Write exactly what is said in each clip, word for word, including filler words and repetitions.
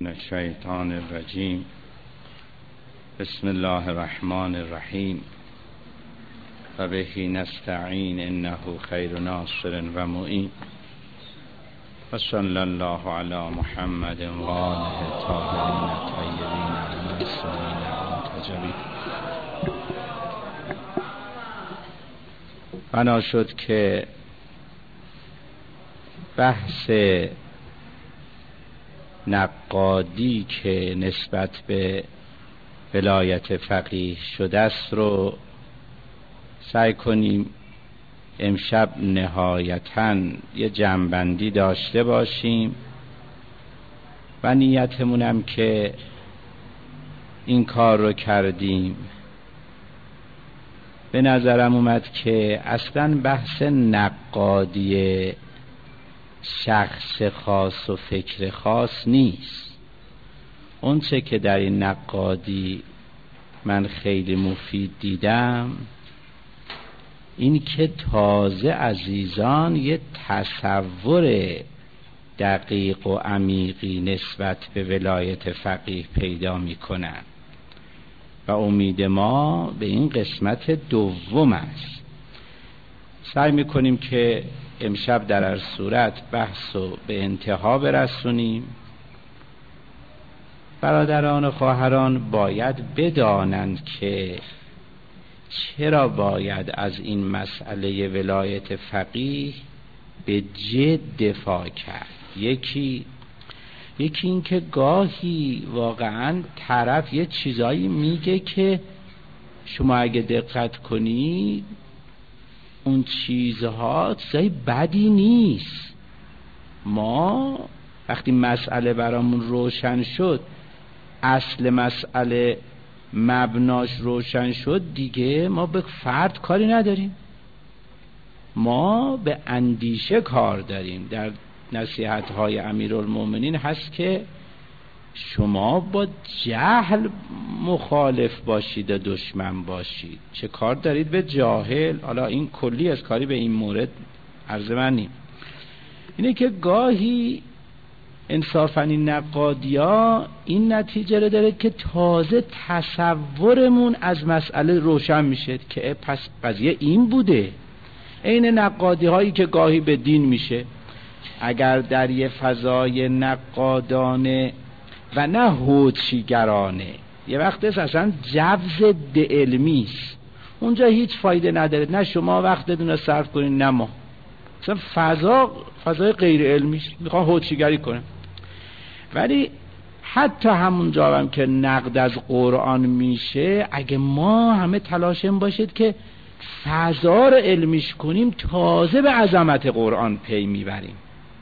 الشیطان الرجیم. بسم الله الرحمن الرحیم و بهی نستعین انه خیر ناصر و معین و صلی الله علی محمد و آله الطاهرین الطیبین المعصومین المنتجبین. بنا شد که بحث نقادی که نسبت به ولایت فقیه شده است رو سعی کنیم امشب نهایتاً یه جمع‌بندی داشته باشیم و نیتمونم که این کار رو کردیم. به نظرم اومد که اصلاً بحث نقادی شخص خاص و فکر خاص نیست. اون چه که در این نقادی من خیلی مفید دیدم این که تازه عزیزان یه تصور دقیق و عمیقی نسبت به ولایت فقیه پیدا میکنن و امید ما به این قسمت دوم است. سعی میکنیم که امشب در هر صورت بحث رو به انتها برسونیم. برادران و خواهران باید بدانند که چرا باید از این مسئله ولایت فقیه به جد دفاع کرد. یکی یکی این که گاهی واقعا طرف یه چیزایی میگه که شما اگه دقت کنید اون چیزها چیزای بدی نیست. ما وقتی مسئله برامون روشن شد، اصل مسئله مبناش روشن شد، دیگه ما به فرد کاری نداریم، ما به اندیشه کار داریم. در نصیحت‌های امیرالمومنین هست که شما با جهل مخالف باشید و دشمن باشید، چه کار دارید به جاهل. حالا این کلی از کاری به این مورد عرض من نیم. اینه که گاهی انصافاً این نقادیا این نتیجه رو داره که تازه تصورمون از مسئله روشن میشه که پس قضیه این بوده. این نقادی هایی که گاهی به دین میشه، اگر در یه فضای نقادانه و نه هوچیگرانه، یه وقت اصلا جو ضد علمی است، اونجا هیچ فایده نداره، نه شما وقتتون رو صرف کنین نه ما. اصلا فضا فضای غیر علمی است، میخوان هوچیگری کنن. ولی حتی همونجا هم که نقد از قرآن میشه، اگه ما همه تلاشم باشید که فضا رو علمیش کنیم، تازه به عظمت قرآن پی میبریم.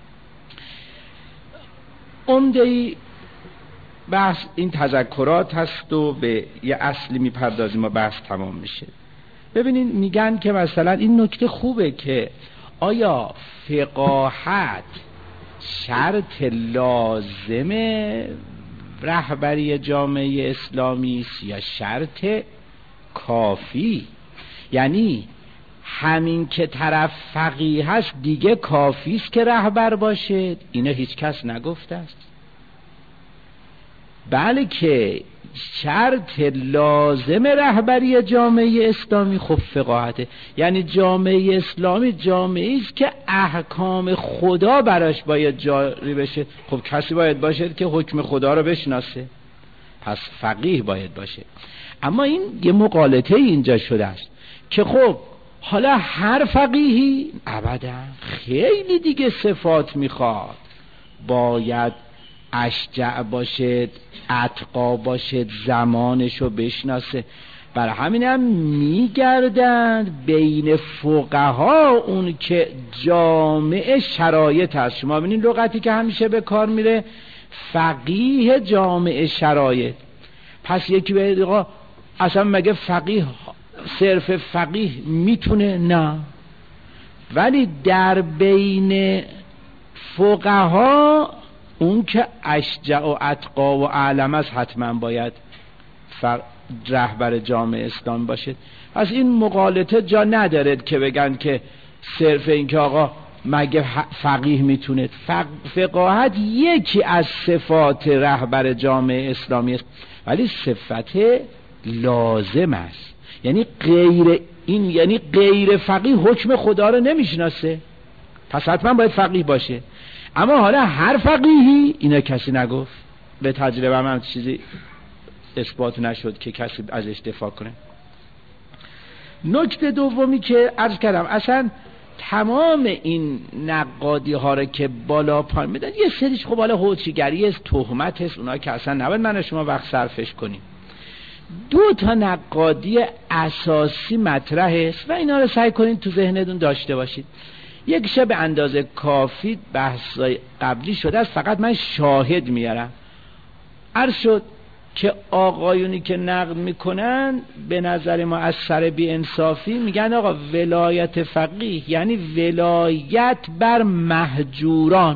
عمده‌ای بحث این تذکرات هست و به یه اصلی میپردازیم و بحث تمام میشه. ببینین میگن که مثلا این نکته خوبه که آیا فقاهت شرط لازم رهبری جامعه اسلامی است یا شرط کافی؟ یعنی همین که طرف فقیه هست دیگه کافی است که رهبر باشه؟ اینو هیچ کس نگفته است. بله که شرط لازم رهبری جامعه اسلامی خب فقاهته. یعنی جامعه اسلامی جامعه است که احکام خدا براش باید جاری بشه. خب کسی باید باشه که حکم خدا رو بشناسه، پس فقیه باید باشه. اما این یه مغالطه اینجا شده است که خب حالا هر فقیهی ابدا، خیلی دیگه صفات میخواد. باید اشجع باشد، اتقا باشد، زمانشو بشناسه. برای همین هم میگردند بین فقها اون که جامع شرایط هست. شما ببینید لغتی که همیشه به کار میره، فقیه جامع شرایط. پس یکی بگه اصلا مگه فقیه صرف فقیه میتونه؟ نه. ولی در بین فقها اون که اشجع و اتقا و اعلم است حتما باید رهبر جامعه اسلام باشد. پس این مغالطه جا ندارد که بگن که صرف این که آقا مگه فقیه میتونه؟ فقاهت یکی از صفات رهبر جامعه اسلامی است، ولی صفت لازم است. یعنی غیر این یعنی غیر فقیه حکم خدا رو نمیشناسه، پس حتما باید فقیه باشه. اما حالا هر فقیهی اینا کسی نگفت، به تجربه هم, هم چیزی اثبات نشد که کسی ازش دفاع کنه. نکته دومی که عرض کردم، اصلا تمام این نقادی ها رو که بالا پایین میدن، یه سریش خب حالا هوچیگری است، تهمت است، اونها که اصلا نباید من و شما وقت صرفش کنیم. دو تا نقادی اساسی مطرح است و اینا رو سعی کنید تو ذهنتون داشته باشید. یک شب به اندازه کافی بحث قبلی شده است، فقط من شاهد میارم. عرض شد که آقایونی که نقد میکنن به نظر ما از سر بی انصافی میگن آقا ولایت فقیه یعنی ولایت بر مهجوران.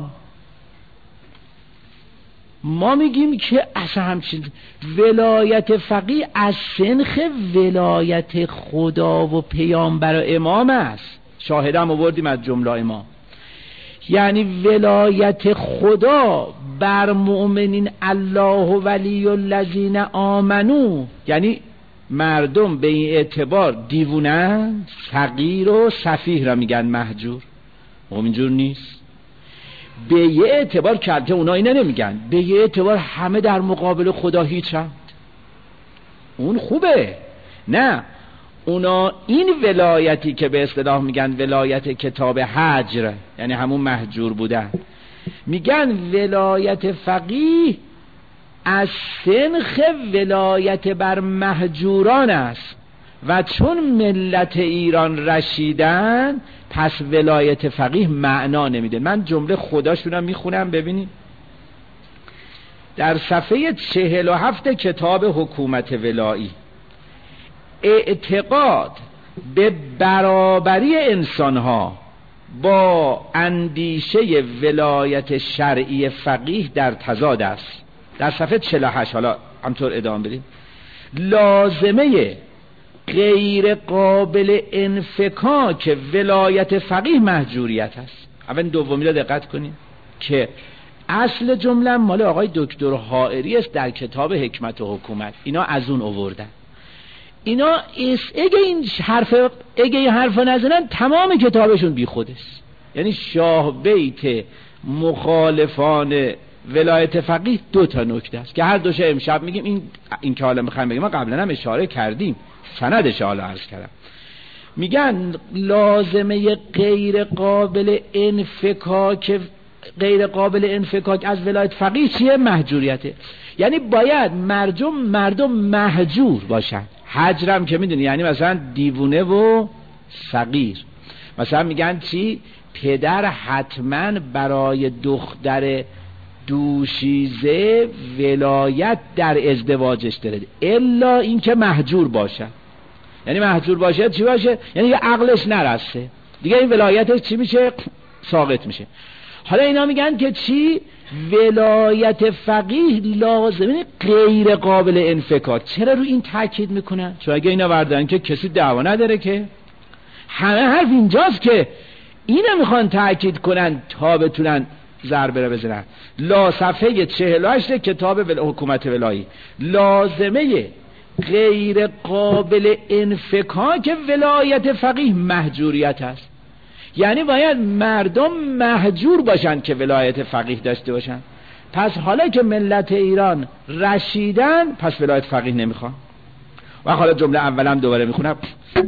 ما میگیم که اصلا همچین ولایت فقیه از سنخ ولایت خدا و پیامبر و امام است. شاهدم آوردیم از جمله امام. یعنی ولایت خدا بر مؤمنین الله ولی الذین آمنو، یعنی مردم به این اعتبار دیوونن، فقیر و سفیه را میگن مهجور. خب اینجور نیست. به یه اعتبار که اونا اینا نمیگن، به یه اعتبار همه در مقابل خدا هیچند. اون خوبه. نه، اونا این ولایتی که به اصطلاح میگن ولایت کتاب هجر، یعنی همون مهجور بودن، میگن ولایت فقیه از سنخ ولایت بر مهجوران است و چون ملت ایران رشیدن پس ولایت فقیه معنا نمیده. من جمله خداشونم میخونم ببینید. در صفحه چهل و هفت کتاب حکومت ولایی: اعتقاد به برابری انسانها با اندیشه ولایت شرعی فقیه در تضاد است. در صفحه چهل و هشت، حالا همطور ادامه بدیم. لازمه غیر قابل انفکاک ولایت فقیه مهجوریت است. اول دومی را دقت کنیم که اصل جمله مال آقای دکتر حائری است در کتاب حکمت و حکومت. اینا از اون آوردن. اینا اگه این حرف اگه این حرفا نزنن تمام کتابشون بی خود است. یعنی شاه بیت مخالفان ولایت فقیه دو تا نکته است که هر دوش امشب میگیم. این این که حالا میخوایم بگیم، ما قبلا هم اشاره کردیم، سندش حالا عرض کردم. میگن لازمه غیر قابل انفکاک غیر قابل انفکاک از ولایت فقیه چیه؟ مهجوریته. یعنی باید مردم مردم مهجور باشن. هجرم که میدونی یعنی مثلا دیوونه و صغیر. مثلا میگن چی؟ پدر حتما برای دختر دوشیزه ولایت در ازدواجش داره، الا اینکه مهجور باشه. یعنی مهجور باشه چی باشه؟ یعنی یه عقلش نرسه دیگه، این ولایتش چی میشه؟ ساقط میشه. حالا اینا میگن که چی؟ ولایت فقیه لازمه غیر قابل انفکاک. چرا رو این تاکید میکنن؟ چون اگه اینا وردن که کسی دعوا نداره، که همه حرف اینجاست که اینا میخوان تاکید کنن تا بتونن ضربه را بزنن. لا صفحه چهل و هشت کتاب حکومت ولایی: لازمه غیر قابل انفکاک ولایت فقیه مهجوریت است. یعنی باید مردم مهجور باشن که ولایت فقیه داشته باشن. پس حالا که ملت ایران رشیدن پس ولایت فقیه نمیخوان. و حالا جمله اولم دوباره میخونم: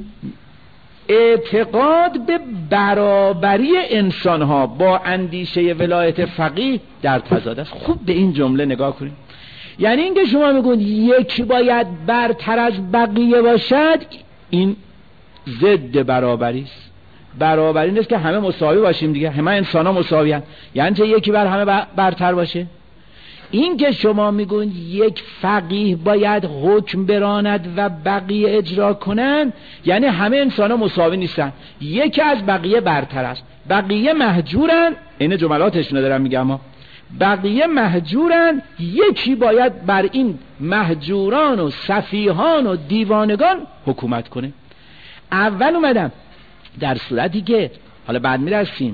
اعتقاد به برابری انسانها با اندیشه ولایت فقیه در تضاد است. خوب به این جمله نگاه کنید. یعنی اینکه شما میگوید یکی باید برتر از بقیه باشد، این ضد برابری است. برابری نیست که همه مساوی باشیم دیگه، همه انسان ها مساوی هستند. یعنی چه یکی بر همه برتر باشه؟ این که شما میگوید یک فقیه باید حکم براند و بقیه اجرا کنند، یعنی همه انسان ها مساوی نیستن، یکی از بقیه برتر است. بقیه مهجورن، این جملاتشون دارم میگم ها. بقیه مهجورن، یکی باید بر این مهجوران و سفیهان و دیوانگان حکومت کنه. اول اومدم در صورتی که حالا بعد میرسیم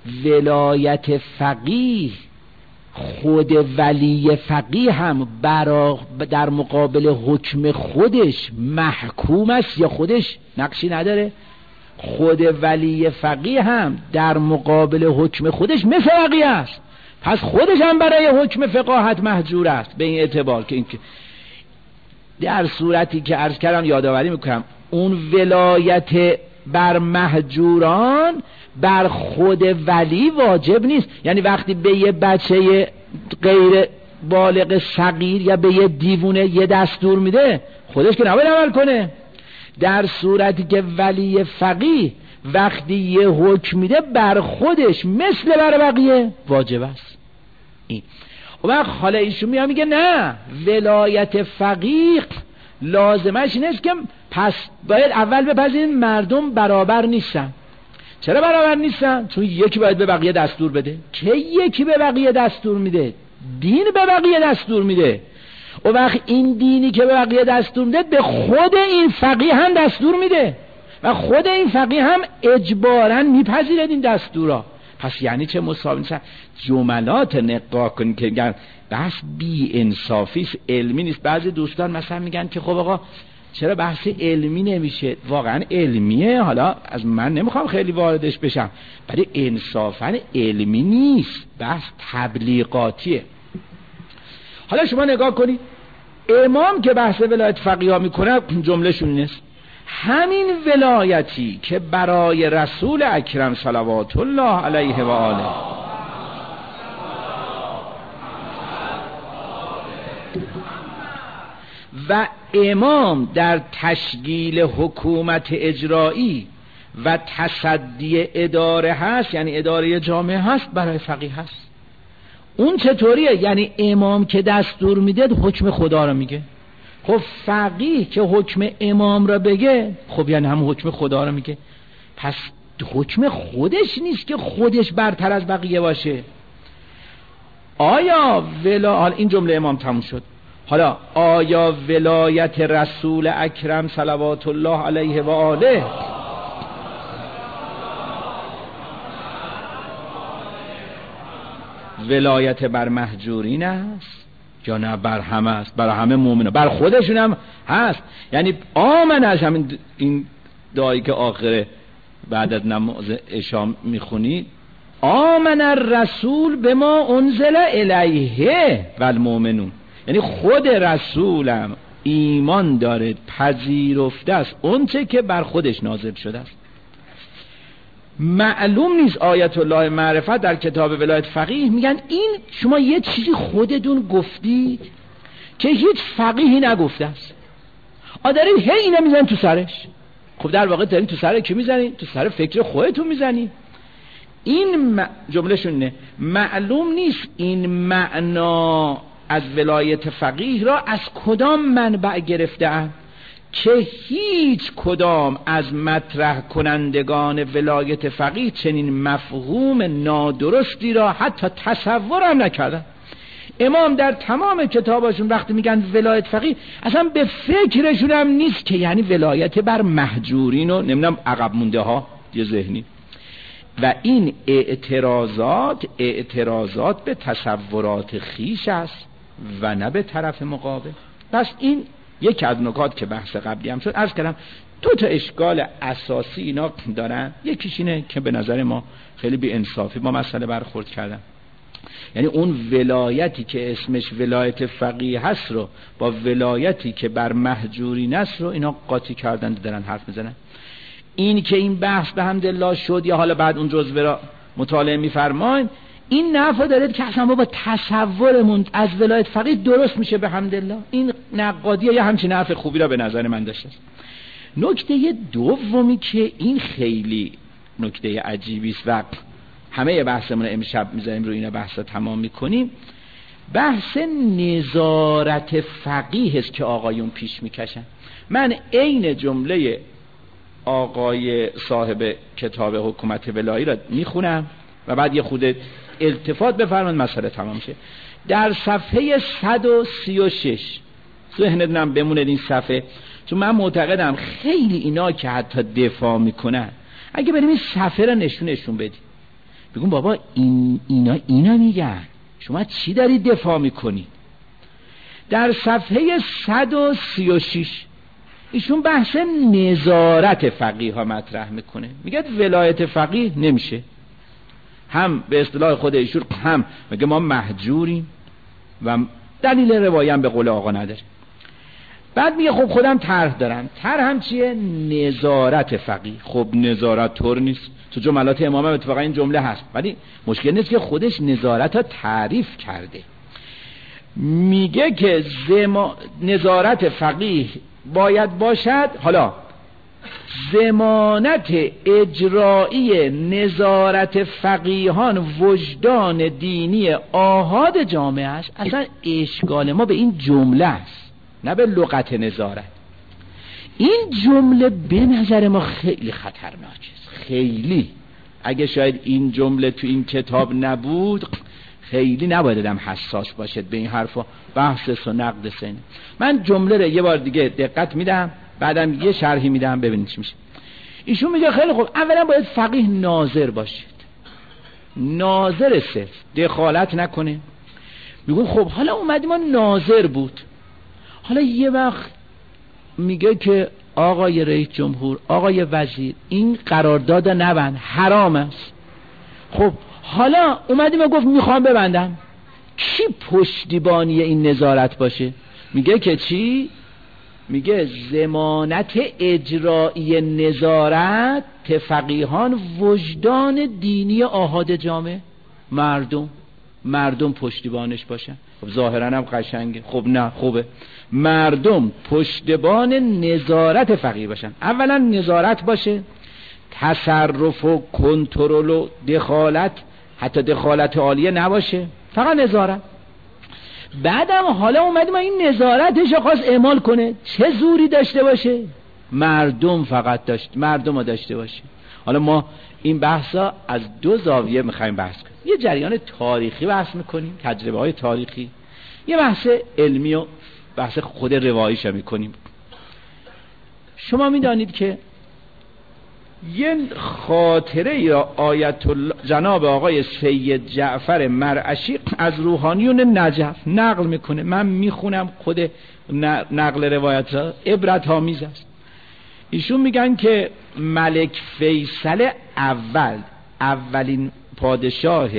ولایت فقیه، خود ولی فقیه هم برا در مقابل حکم خودش محکوم است یا خودش نقشی نداره؟ خود ولی فقیه هم در مقابل حکم خودش مثل فقیه است، پس خودش هم برای حکم فقاهت محجور است. به این اعتبار که این در صورتی که عرض کردم یادآوری میکنم اون ولایت بر محجوران بر خود ولی واجب نیست. یعنی وقتی به یه بچه غیر بالغ صغیر یا به یه دیوونه یه دستور میده، خودش که نباید عمل کنه. در صورتی که ولی فقیه وقتی یه حکم میده بر خودش مثل بر بقیه واجب است. این و وقت حالا ایشون میاد میگه نه، ولایت فقیه لازمش این است که پس باید اول بپذیریم مردم برابر نیستن. چرا برابر نیستن؟ چون یکی باید به بقیه دستور بده. که یکی به بقیه دستور میده؟ دین به بقیه دستور میده. و وقت این دینی که به بقیه دستور میده به خود این فقیه هم دستور میده و خود این فقیه هم اجباراً میپذیره این دستورا. پس یعنی چه مساوی نیست؟ جملات نقا کن که میگن بحث بی انصافی علمی نیست. بعضی دوستان مثلا میگن که خب آقا چرا بحث علمی نمیشه؟ واقعا علمیه، حالا از من نمیخوام خیلی واردش بشم، ولی انصافا علمی نیست، بحث تبلیغاتیه. حالا شما نگاه کنید امام که بحث ولایت فقیه ها میکنه جمله شون نیست همین ولایتی که برای رسول اکرم صلوات الله علیه و آله و امام در تشکیل حکومت اجرایی و تصدی اداره هست، یعنی اداره جامعه هست، برای فقیه هست. اون چطوریه؟ یعنی امام که دستور میده حکم خدا رو میگه. خب فقیه که حکم امام را بگه خب یعنی هم حکم خدا رو میگه. پس حکم خودش نیست که خودش برتر از بقیه باشه. آیا ولا این جمله امام تموم شد. حالا آیا ولایت رسول اکرم صلوات الله علیه و آله ولایت بر محجورین است یا نه بر همه است؟ بر همه مومنه، بر خودشون هم هست. یعنی آمن از همین این دعایی که آخر بعد از نماز عشا میخونی آمن الرسول بما انزل الیه و المؤمنون، یعنی خود رسولم ایمان داره، پذیرفته است اون چه که بر خودش نازل شده است. معلوم نیست آیت الله معرفت در کتاب ولایت فقیه میگن این شما یه چیزی خودتون گفتید که هیچ فقیهی نگفته است، آدارید هی اینو میزنید تو سرش. خب در واقع دارید تو سر کی میزنید؟ تو سر فکر خودتون میزنید. این م... جمله شونه معلوم نیست این معنا از ولایت فقیه را از کدام منبع گرفته‌اند که هیچ کدام از مطرح کنندگان ولایت فقیه چنین مفهوم نادرستی را حتی تصور هم نکردن. امام در تمام کتاباشون وقتی میگن ولایت فقیه اصلا به فکرشون هم نیست که یعنی ولایت بر محجورین و نمیدونم عقب مونده ها یه ذهنی. و این اعتراضات اعتراضات به تصورات خیش است و نه به طرف مقابل. پس این یکی از نکات که بحث قبلی هم شد. عرض کردم دو تا اشکال اساسی اینا دارن. یکیش اینه که به نظر ما خیلی بی انصافی با مسئله برخورد کردن، یعنی اون ولایتی که اسمش ولایت فقیه هست رو با ولایتی که بر محجورین است رو اینا قاطی کردن، دارن حرف میزنن. این که این بحث به حمدالله شد یا حالا بعد اون جزوه را مطالعه میفرمایید، این نفع داره که اصلا با تصورمون از ولایت فقیه درست میشه به حمدالله. این نقادیه یا همچین نفع خوبی را به نظر من داشته. نکته دومی که این خیلی نکته عجیبی است و همه بحثمون امشب میذاریم روی این بحثا تمام میکنیم، بحث نظارت فقیه است که آقایون پیش میکشن. من عین جمله آقای صاحب کتاب حکومت ولایی را میخونم و بعد یه خود التفات بفرمایید مسئله تمام شه. در صفحه صد و سی و شش ذهنتون بمونه این صفحه، چون من معتقدم خیلی اینا که حتی دفاع میکنن اگه بریم این صفحه را نشونشون بدیم بگون بابا این اینا اینا میگن، شما چی دارید دفاع میکنید؟ در صفحه صد و سی و شش ایشون بحث نظارت فقیه ها مطرح میکنه، میگه ولایت فقیه نمیشه، هم به اصطلاح خود ایشون هم میگه ما مهجوریم و دلیل روایی هم به قول آقا نداره. بعد میگه خب خودم طرح دارم، طرح هم چیه؟ نظارت فقیه. خب نظارت طور نیست، تو جملات امام هم اتفاقا این جمله هست، ولی مشکل نیست که خودش نظارت ها تعریف کرده. میگه که زما... نظارت فقیه باید باشد، حالا ضمانت اجرایی نظارت فقیهان وجدان دینی آحاد جامعه است. اصلا اشکال ما به این جمله است، نه به لغت نظارت. این جمله به نظر ما خیلی خطرناک است، خیلی. اگه شاید این جمله تو این کتاب نبود خیلی نباید آدم حساس باشد به این حرفا، بحث و نقد سن. من جمله رو یه بار دیگه دقت میدم، بعدم یه شرحی میدم ببینید چی میشه. ایشون میگه خیلی خوب، اولا باید فقیه ناظر باشید، ناظر صرف، دخالت نکنه. میگه خب حالا اومدیم ما ناظر بود، حالا یه وقت میگه که آقای رئیس جمهور، آقای وزیر، این قرارداد نبند، حرام است. خب حالا اومدیم و گفت میخوام ببندم، کی پشتیبانی این نظارت باشه؟ میگه که چی؟ میگه ضمانت اجرایی نظارت فقیهان وجدان دینی آحاد جامعه، مردم مردم پشتیبانش باشن. خب ظاهرا هم قشنگه، خب نه خوبه، مردم پشتیبان نظارت فقیه باشن. اولا نظارت باشه، تصرف و کنترل و دخالت، حتی دخالت عالیه نباشه، فقط نظارت. بعدم حالا اومدیم این نظارتش رو خواست اعمال کنه، چه زوری داشته باشه؟ مردم فقط داشت، مردم رو داشته باشه. حالا ما این بحثا از دو زاویه میخوایم بحث کنیم، یه جریان تاریخی بحث میکنیم، تجربه های تاریخی، یه بحث علمی و بحث خود رواییش هم میکنیم. شما میدانید که یه خاطره یا آیت الله جناب آقای سید جعفر مرعشی از روحانیون نجف نقل میکنه، من میخونم، خود نقل روایت ها عبرت آمیز است. ایشون میگن که ملک فیصل اول، اولین پادشاه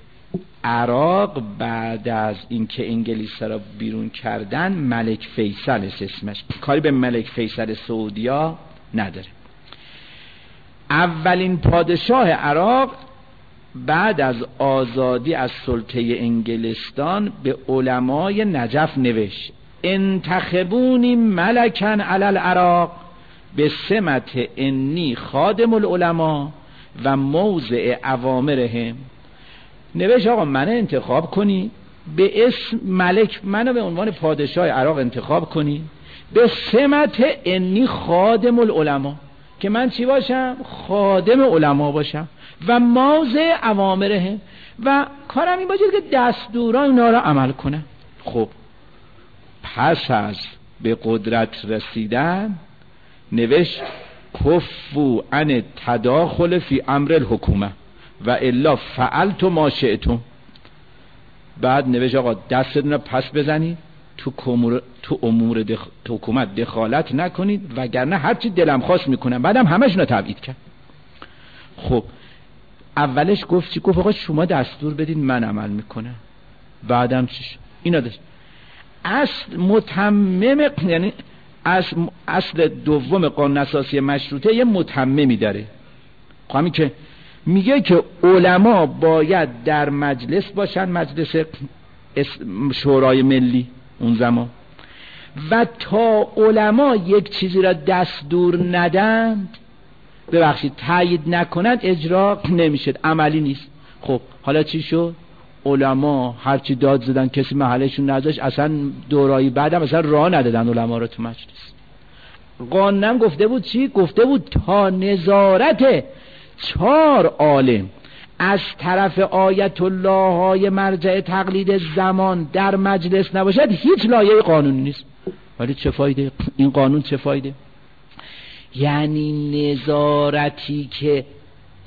عراق بعد از اینکه انگلیس را بیرون کردن، ملک فیصل اسمش، کاری به ملک فیصل سعودیا نداره. اولین پادشاه عراق بعد از آزادی از سلطه انگلستان به علمای نجف نوشت: انتخبونی ملکن علی العراق به سمت انی خادم العلماء و موضع اوامرهم. نوشت آقا منو انتخاب کنی به اسم ملک، منو به عنوان پادشاه عراق انتخاب کنی به سمت انی خادم العلماء، که من چی باشم؟ خادم علما باشم و موضع اوامره، و کارم این باشه که دستوران اینا رو عمل کنم. خب پس از به قدرت رسیدن نوشت کفو عن تداخل فی امر الحکومه و الا فعلت ما شئتم. بعد نوشت آقا دستتون رو پس بزنید، تو امور تو امور دخ... تو حکومت دخالت نکنید وگرنه هر چی دلم خواست میکنم. بعدم همشون رو تبعید کرد. خب اولش گفت چی؟ گفت آقا شما دستور بدید من عمل میکنم. بعدم چی شد؟ اینا داشت اصل متمم، یعنی اصل, اصل دوم قانون اساسی مشروطه یه متممی داره، همین که میگه که علما باید در مجلس باشن، مجلس شورای ملی اون زمان، و تا علما یک چیزی را دستور ندند، ببخشید تایید نکنند، اجرا نمیشه، عملی نیست. خب حالا چی شد؟ علما هرچی داد زدن کسی محلشون نذاشت، اصلا دورایی بعدم اصلا راه ندادن علما رو تو مجلس. قانونم گفته بود چی؟ گفته بود تا نظارت چهار عالم از طرف آیت الله های مرجع تقلید زمان در مجلس نباشد هیچ لایه قانونی نیست. ولی چه فایده این قانون؟ چه فایده؟ یعنی نظارتی که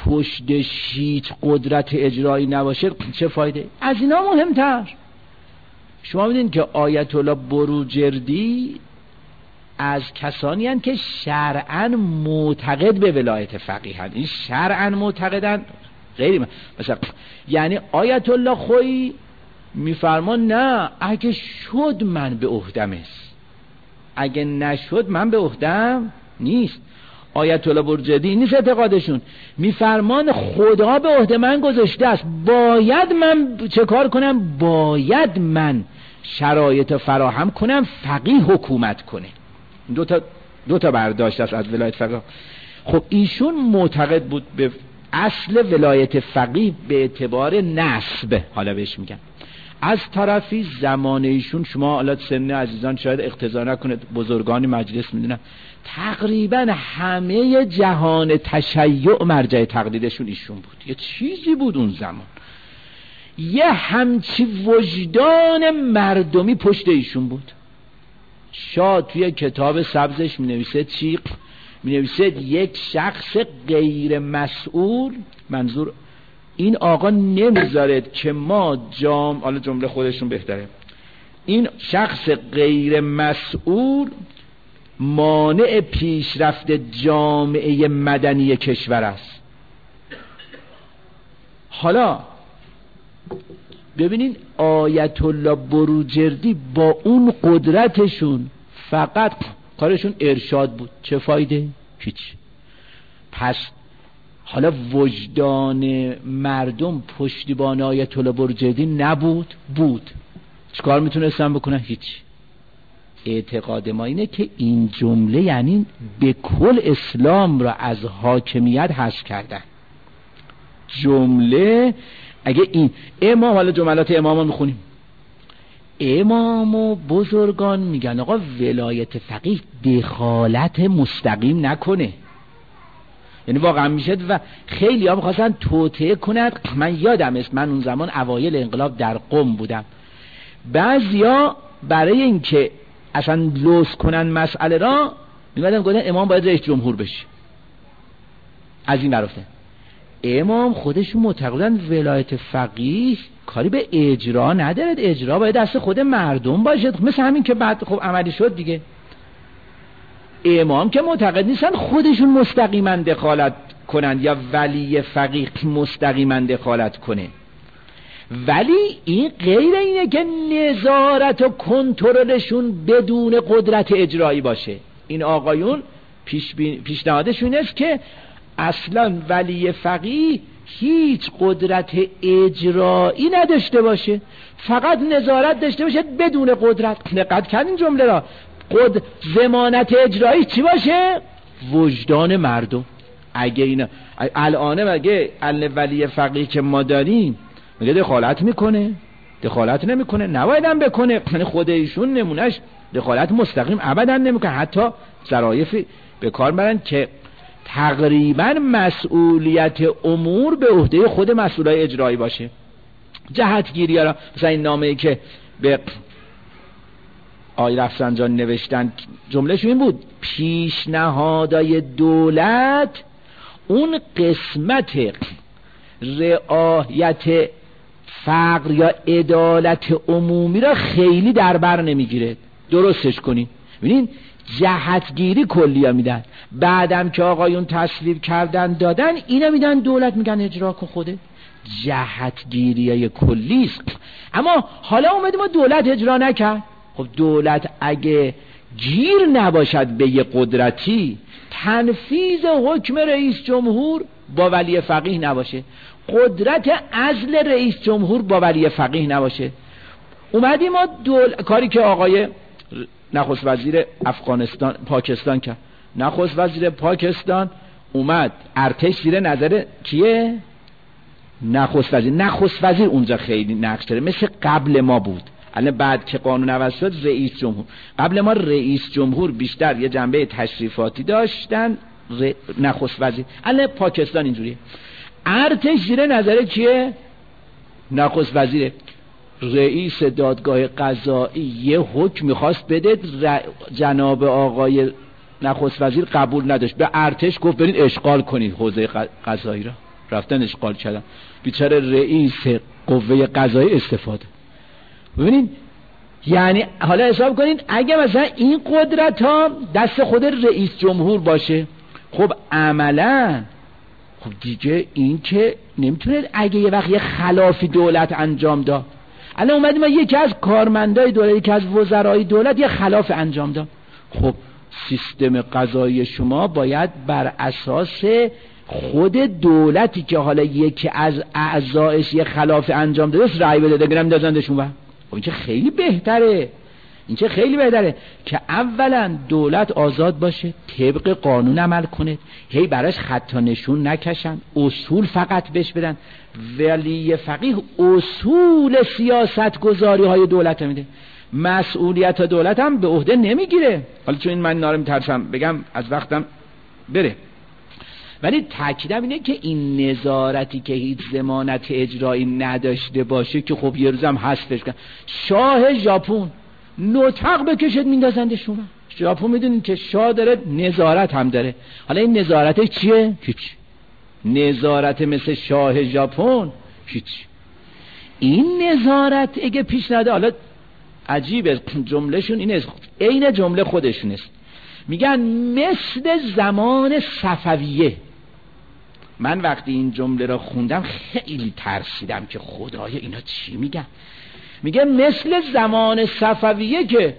پشتش هیچ قدرت اجرایی نباشه چه فایده؟ از اینا مهمتر شما میدونید که آیت الله بروجردی از کسانی هستند که شرعاً معتقد به ولایت فقیه هستند. این شرعاً معتقدن غیر مثلا یعنی آیت الله خویی میفرمان نه اگه شد من به عهدم است، اگه نشد من به عهدم نیست. آیت الله بروجردی نیست اعتقادشون، میفرمان خدا به عهده من گذاشته است، باید من چه کار کنم؟ باید من شرایط فراهم کنم فقیه حکومت کنه. دو تا دو تا برداشت است از ولایت فقیه. خب ایشون معتقد بود به اصل ولایت فقیه به اعتبار نسب، حالا بهش میگن. از طرفی زمان ایشون، شما حالا سن عزیزان شاید اقتضا نکنه، بزرگان مجلس میدونن تقریبا همه جهان تشیع مرجع تقلیدشون ایشون بود. یه چیزی بود اون زمان، یه همچی وجدان مردمی پشت ایشون بود. شاه توی کتاب سبزش می نویسه چی؟ می نویسه یک شخص غیر مسئول، منظور این آقا نمیذارد که ما جام، حالا جمله خودشون بهتره، این شخص غیر مسئول مانع پیشرفت جامعه مدنی کشور است. حالا ببینین آیت الله بروجردی با اون قدرتشون فقط کارشون ارشاد بود، چه فایده؟ هیچ. پس حالا وجدان مردم پشتیبان آیت الله بروجردی نبود؟ بود. چیکار میتونستن بکنن؟ هیچ. اعتقاد ما اینه که این جمله یعنی به کل اسلام را از حاکمیت حذف کردن. جمله اگه این امام، حالا جملات امام رو میخونیم، امام و بزرگان میگن آقا ولایت فقیه دخالت مستقیم نکنه. یعنی واقعا میشه و خیلی ها میخواستن توطئه کنند. من یادم است من اون زمان اوایل انقلاب در قم بودم، بعضیا برای اینکه اصلا لوس کنن مسئله را میمدن گفتن امام باید رئیس جمهور بشه. از این برفته امام خودشون معتقدن ولایت فقیه کاری به اجرا ندارد، اجرا باید دست خود مردم باشه، مثل همین که بعد خب عملی شد دیگه. امام که معتقد نیستن خودشون مستقیما دخالت کنن یا ولی فقیه مستقیما دخالت کنه، ولی این غیر اینه که نظارت و کنترلشون بدون قدرت اجرایی باشه. این آقایون پیش پیشنهادشون است که اصلا ولی فقیه هیچ قدرت اجرایی نداشته باشه، فقط نظارت داشته باشه بدون قدرت. دقت کردین جمله را؟ قد ضمانت اجرایی چی باشه؟ وجدان مردم. اگه اینا الان مگه ولی فقیه که ما داریم مگه دخالت میکنه؟ دخالت نمیکنه، نباید هم بکنه. یعنی خود ایشون نمونهش دخالت مستقیم ابدا نمیکنه، حتی ظرافی به کار برن که تقریبا مسئولیت امور به عهده خود مسئولای اجرایی باشه. جهتگیری ها را مثلا این نامه‌ای که به آقای رفسنجان نوشتن جملهش این بود: پیشنهادای دولت اون قسمت رعایت فقر یا عدالت عمومی را خیلی در بر نمیگیره، درستش کنین. ببینین جهتگیری کلیه میدن، بعدم که آقایون تصویب کردن دادن اینا میدن دولت، میگن اجرا کن خوده. جهتگیری کلی است. اما حالا اومدیم ما دولت اجرا نکرد. خب دولت اگه گیر نباشد به یه قدرتی، تنفیذ حکم رئیس جمهور با ولی فقیه نباشه، قدرت عزل رئیس جمهور با ولی فقیه نباشه، اومدیم ما دول... کاری که آقای نخست وزیر افغانستان پاکستان کرد، نخست وزیر پاکستان اومد ارتش زیر نظر کیه؟ نخست وزیر. نخست وزیر اونجا خیلی نقش داره، مثل قبل ما بود. الان بعد که قانون عوض شد رئیس جمهور. قبل ما رئیس جمهور بیشتر یه جنبه تشریفاتی داشتن، ر... نخست وزیر. الان پاکستان اینجوریه، ارتش زیر نظر کیه؟ نخست وزیره. رئیس دادگاه قضایی یه حکم میخواست بده، ر... جناب آقای نخست وزیر قبول نداشت، به ارتش گفت برید اشغال کنید حوزه قضایی را. رفتن اشغال کردن، بیچاره رئیس قوه قضاییه استفاده. ببینید یعنی حالا حساب کنید اگه مثلا این قدرت ها دست خود رئیس جمهور باشه، خب عملا خب دیگه این که نمیتونه اگه یه وقت یه خلافی دولت انجام داد. الان اومدیم یکی از کارمندای دولت، یکی از وزرای دولت یه خلاف انجام داد، خب سیستم قضایی شما باید بر اساس خود دولتی که حالا یکی از اعضایش یه خلاف انجام داده رأی بده، دیگه نمی‌دازندشون. خب این که خیلی بهتره، این که خیلی بهتره که اولا دولت آزاد باشه، طبق قانون عمل کنه، هی براش خط و نشون نکشن، اصول فقط بهش بدن. ولی فقیه اصول سیاست گذاری های دولت میده، مسئولیت دولت هم به عهده نمیگیره. حالا چون این من نارم میترسم بگم از وقتم بره، ولی تاکیدم اینه که این نظارتی که هیچ ضمانت اجرایی نداشته باشه که خب یه روزم حذفش کن. شاه ژاپن نطق بکشد میندازندشون. ژاپن میدونین که شاه داره نظارت هم داره. حالا این نظارت چیه؟ هیچ. نظارت مثل شاه ژاپن هیچ. این نظارت اگه پیش نده، حالا عجیبه جملهشون اینه، عین جمله خودشون است، میگن مثل زمان صفویه. من وقتی این جمله را خوندم خیلی ترسیدم که خدای اینا چی میگن. میگه مثل زمان صفویه که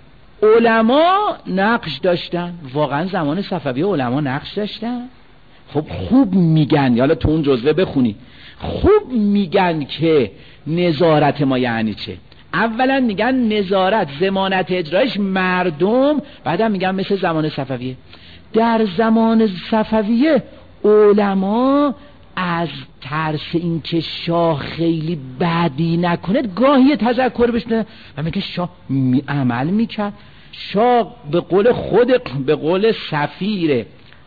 علما نقش داشتن. واقعا زمان صفویه علما نقش داشتن؟ خب خوب میگن، حالا تو اون جزوه بخونی، خوب میگن که نظارت ما یعنی چه. اولا میگن نظارت ضمانت اجرایش مردم، بعدم میگن مثل زمان صفویه. در زمان صفویه علما از ترس این که شاه خیلی بدی نکنه گاهی تذکر بشنه و میگه شاه می عمل میکرد. شاه به قول خود به قول سفیر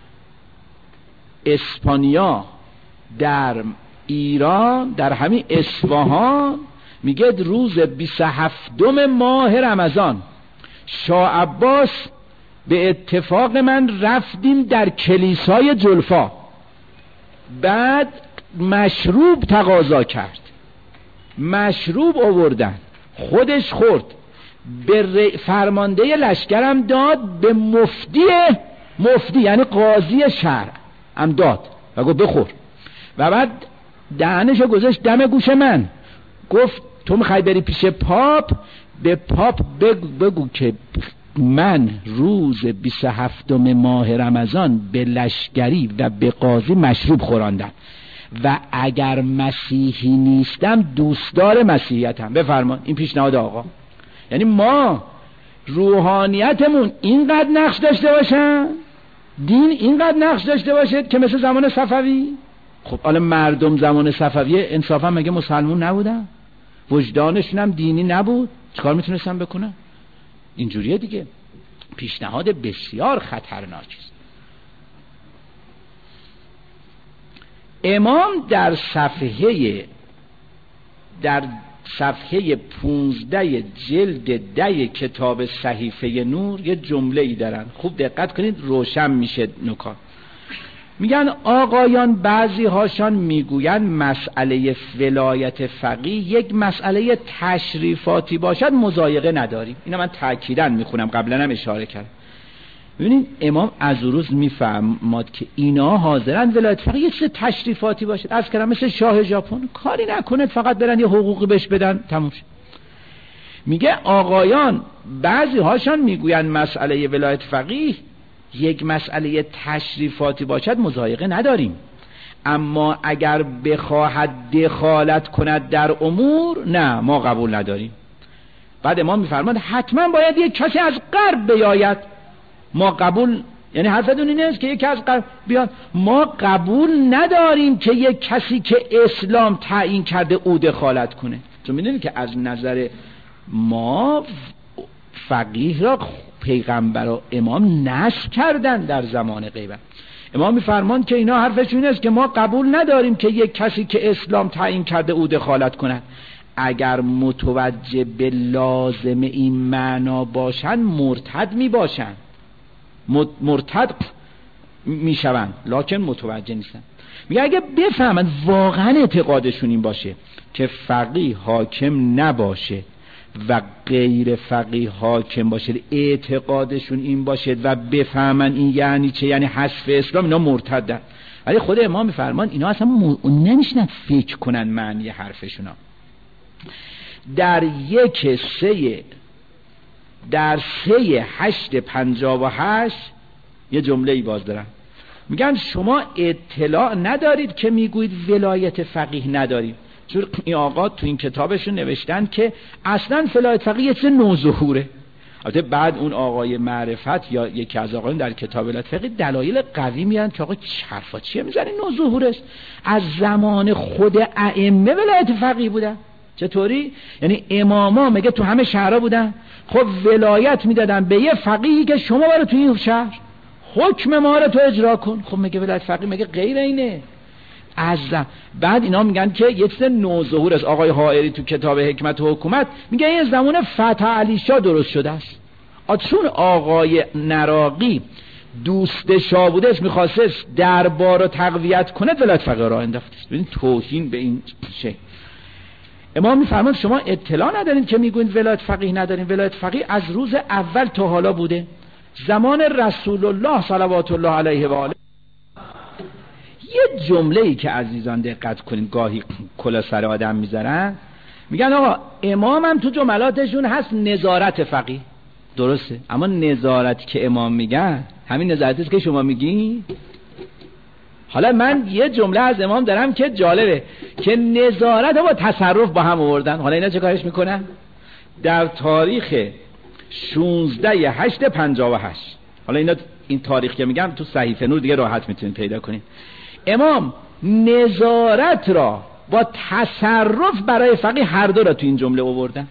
اسپانیا در ایران در همین اصفهان میگه روز بیست و هفتم ماه رمضان شاه عباس به اتفاق من رفتیم در کلیسای جلفا، بعد مشروب تقاضا کرد، مشروب آوردن، خودش خورد، به فرمانده لشکرم داد، به مفتی مفتی یعنی قاضی شهر هم داد و گفت بخور، و بعد دهنشو گذاشت دم گوش من، گفت تو میخوای بری پیش پاپ، به پاپ بگو, بگو که من روز بیست و هفتم ماه رمضان به لشکری و به قاضی مشروب خوراندم و اگر مسیحی نیستم دوستدار مسیحیتم. بفرمان این پیشنهاد آقا. یعنی ما روحانیتمون اینقدر نقش داشته باشن، دین اینقدر نقش داشته باشه که مثل زمان صفوی. خب حالا مردم زمان صفوی انصافا مگه مسلمون نبودن؟ وجدانشون هم دینی نبود؟ چیکار میتونستن بکنن؟ اینجوریه دیگه. پیشنهاد بسیار خطرناکی است. امام در صفحه در صفحه پونزده جلد ده کتاب صحیفه نور یه جمله ای دارن، خوب دقت کنید روشن میشه نکات. میگن آقایان بعضی هاشان میگوین مسئله ولایت فقیه یک مسئله تشریفاتی باشد مضایقه نداریم. اینا من تأکیداً میخونم، قبلا هم اشاره کردم. ببینید امام از روز میفهماد که اینا حاضرن ولایت فقیه یک چیز تشریفاتی باشد. از کردم مثل شاه ژاپن کاری نکنه، فقط برن یه حقوقی بهش بدن تموم شد. میگه آقایان بعضی هاشان میگوین مسئله ولایت فقیه یک مسئله تشریفاتی باشد مضایقه نداریم، اما اگر بخواهد دخالت کند در امور نه ما قبول نداریم. بعد امام میفرماد حتما باید یک کسی از غرب بیاید، ما قبول، یعنی حرفتون این است که یک کسی از غرب بیاد، ما قبول نداریم که یک کسی که اسلام تعیین کرده او دخالت کنه. چون میدونید که از نظر ما فقیه را پیغمبر و امام نصب کردن در زمان غیبت. امام میفرمان که اینا حرفشون است که ما قبول نداریم که یک کسی که اسلام تعیین کرده او دخالت کند. اگر متوجه به لازم این معنا باشن مرتد می باشن. مرتد میشوند لکن متوجه نیستن. میگه اگه بفهمن واقعا اعتقادشون این باشه که فقیه حاکم نباشه و غیر فقیه حاکم باشه، اعتقادشون این باشه و بفهمن این یعنی چه، یعنی حذف اسلام، اینا مرتدن. ولی خود امام میفرمان اینا اصلا م... نمیشنن فکر کنن معنی حرفشونا. در یک سه در سه هشت پنجاه و هشت یه جمله ای باز دارن، میگن شما اطلاع ندارید که میگویید ولایت فقیه ندارید. چون این آقا تو این کتابشون نوشتن که اصلا ولایت فقیه یه چیز نوظهوره. البته بعد اون آقای معرفت یا یکی از آقایون در کتاب ولایت فقیه دلایل قوی میان که آقا حرفا چیه میزنی نوظهور است. از زمان خود ائمه ولایت فقیه بودن. چطوری؟ یعنی اماما مگه تو همه شهرها بودن؟ خب ولایت میدادن به یه فقیهی که شما برو تو این شهر حکم ما رو تو اجرا کن. خب مگه ولایت فقیه مگه غیر اینه؟ از بعد اینا میگن که یه چیز نوظهور است. آقای حائری تو کتاب حکمت و حکومت میگه این زمان فتح علی شاه درست شده است. چون آقای نراقی دوست شاه بوده است، میخواسته دربار رو تقویت کنه، ولایت فقیه را انداخته است. ببین توهین به این چه. امام میفرماد شما اطلاع ندارین که میگوین ولایت فقیه ندارین. ولایت فقیه از روز اول تا حالا بوده، زمان رسول الله صلوات الله علیه و آله. یه جمله‌ای که عزیزان دقت کنین گاهی کلا سر آدم میذارن، میگن آقا امام هم تو جملاتشون هست نظارت فقیه. درسته، اما نظارتی که امام میگن همین نظارتی است که شما میگین. حالا من یه جمله از امام دارم که جالبه که نظارت و تصرف با هم آوردن. حالا اینا چه کارش میکنن؟ در تاریخ شانزده هشت پنجاه و هشت، حالا اینا این تاریخ که میگم تو صحیفه نور دیگه راحت میتونید پیدا کنید. امام نظارت را با تصرف برای فقیه هر دو را تو این جمله آوردن.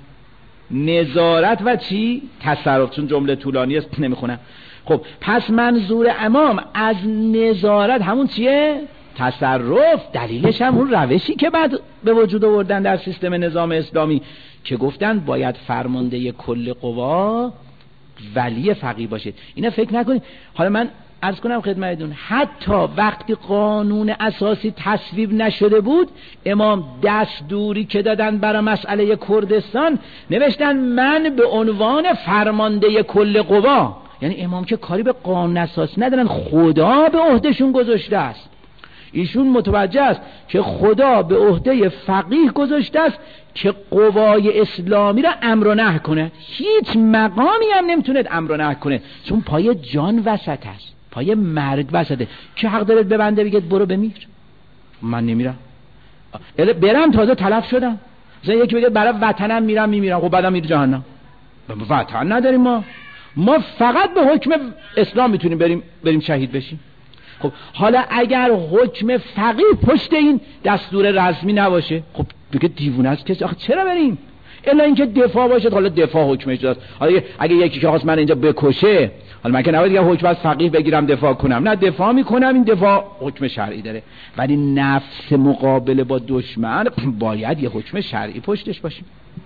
نظارت و چی؟ تصرف. چون جمله طولانی است نمیخونم. خب پس منظور امام از نظارت همون چیه؟ تصرف. دلیلش هم اون روشی که بعد به وجود آوردن در سیستم نظام اسلامی که گفتن باید فرمانده کل قوا ولی فقیه باشید. اینا فکر نکنید. حالا من عرض کنم خدمتتون، حتی وقتی قانون اساسی تصویب نشده بود، امام دستوری که دادن برای مسئله کردستان نوشتن من به عنوان فرمانده کل قوا. یعنی امام که کاری به قانون اساسی ندارن، خدا به عهدهشون گذاشته است. ایشون متوجه است که خدا به عهده فقیه گذاشته است که قوای اسلامی را امر و نهی کنه. هیچ مقامی هم نمیتونه امر و نهی کنه، چون پای جان وسط است، پای مرگ وسطه. که حق داره ببنده بگه برو بمیر؟ من نمیرم، برم تازه تلف شدم. مثلا یکی بگه برای وطنم میرم میمیرم، خب بعدم میره جهنم. وطن نداریم ما، ما فقط به حکم اسلام میتونیم بریم بریم شهید بشیم. خب حالا اگر حکم فقیه پشت این دستور رسمی نباشه، خب بگه دیوونه است کسی. آخه چرا بریم؟ الا اینکه دفاع باشه. حالا دفاع حکمش داست. حالا اگه یکی که خواست من اینجا بکشه، حالا من که نباید دیگه حکم از فقیه بگیرم دفاع کنم، نه دفاع میکنم. این دفاع حکم شرعی داره. ولی نفس مقابله با دشمن باید یه حکم شرعی پشتش باشه.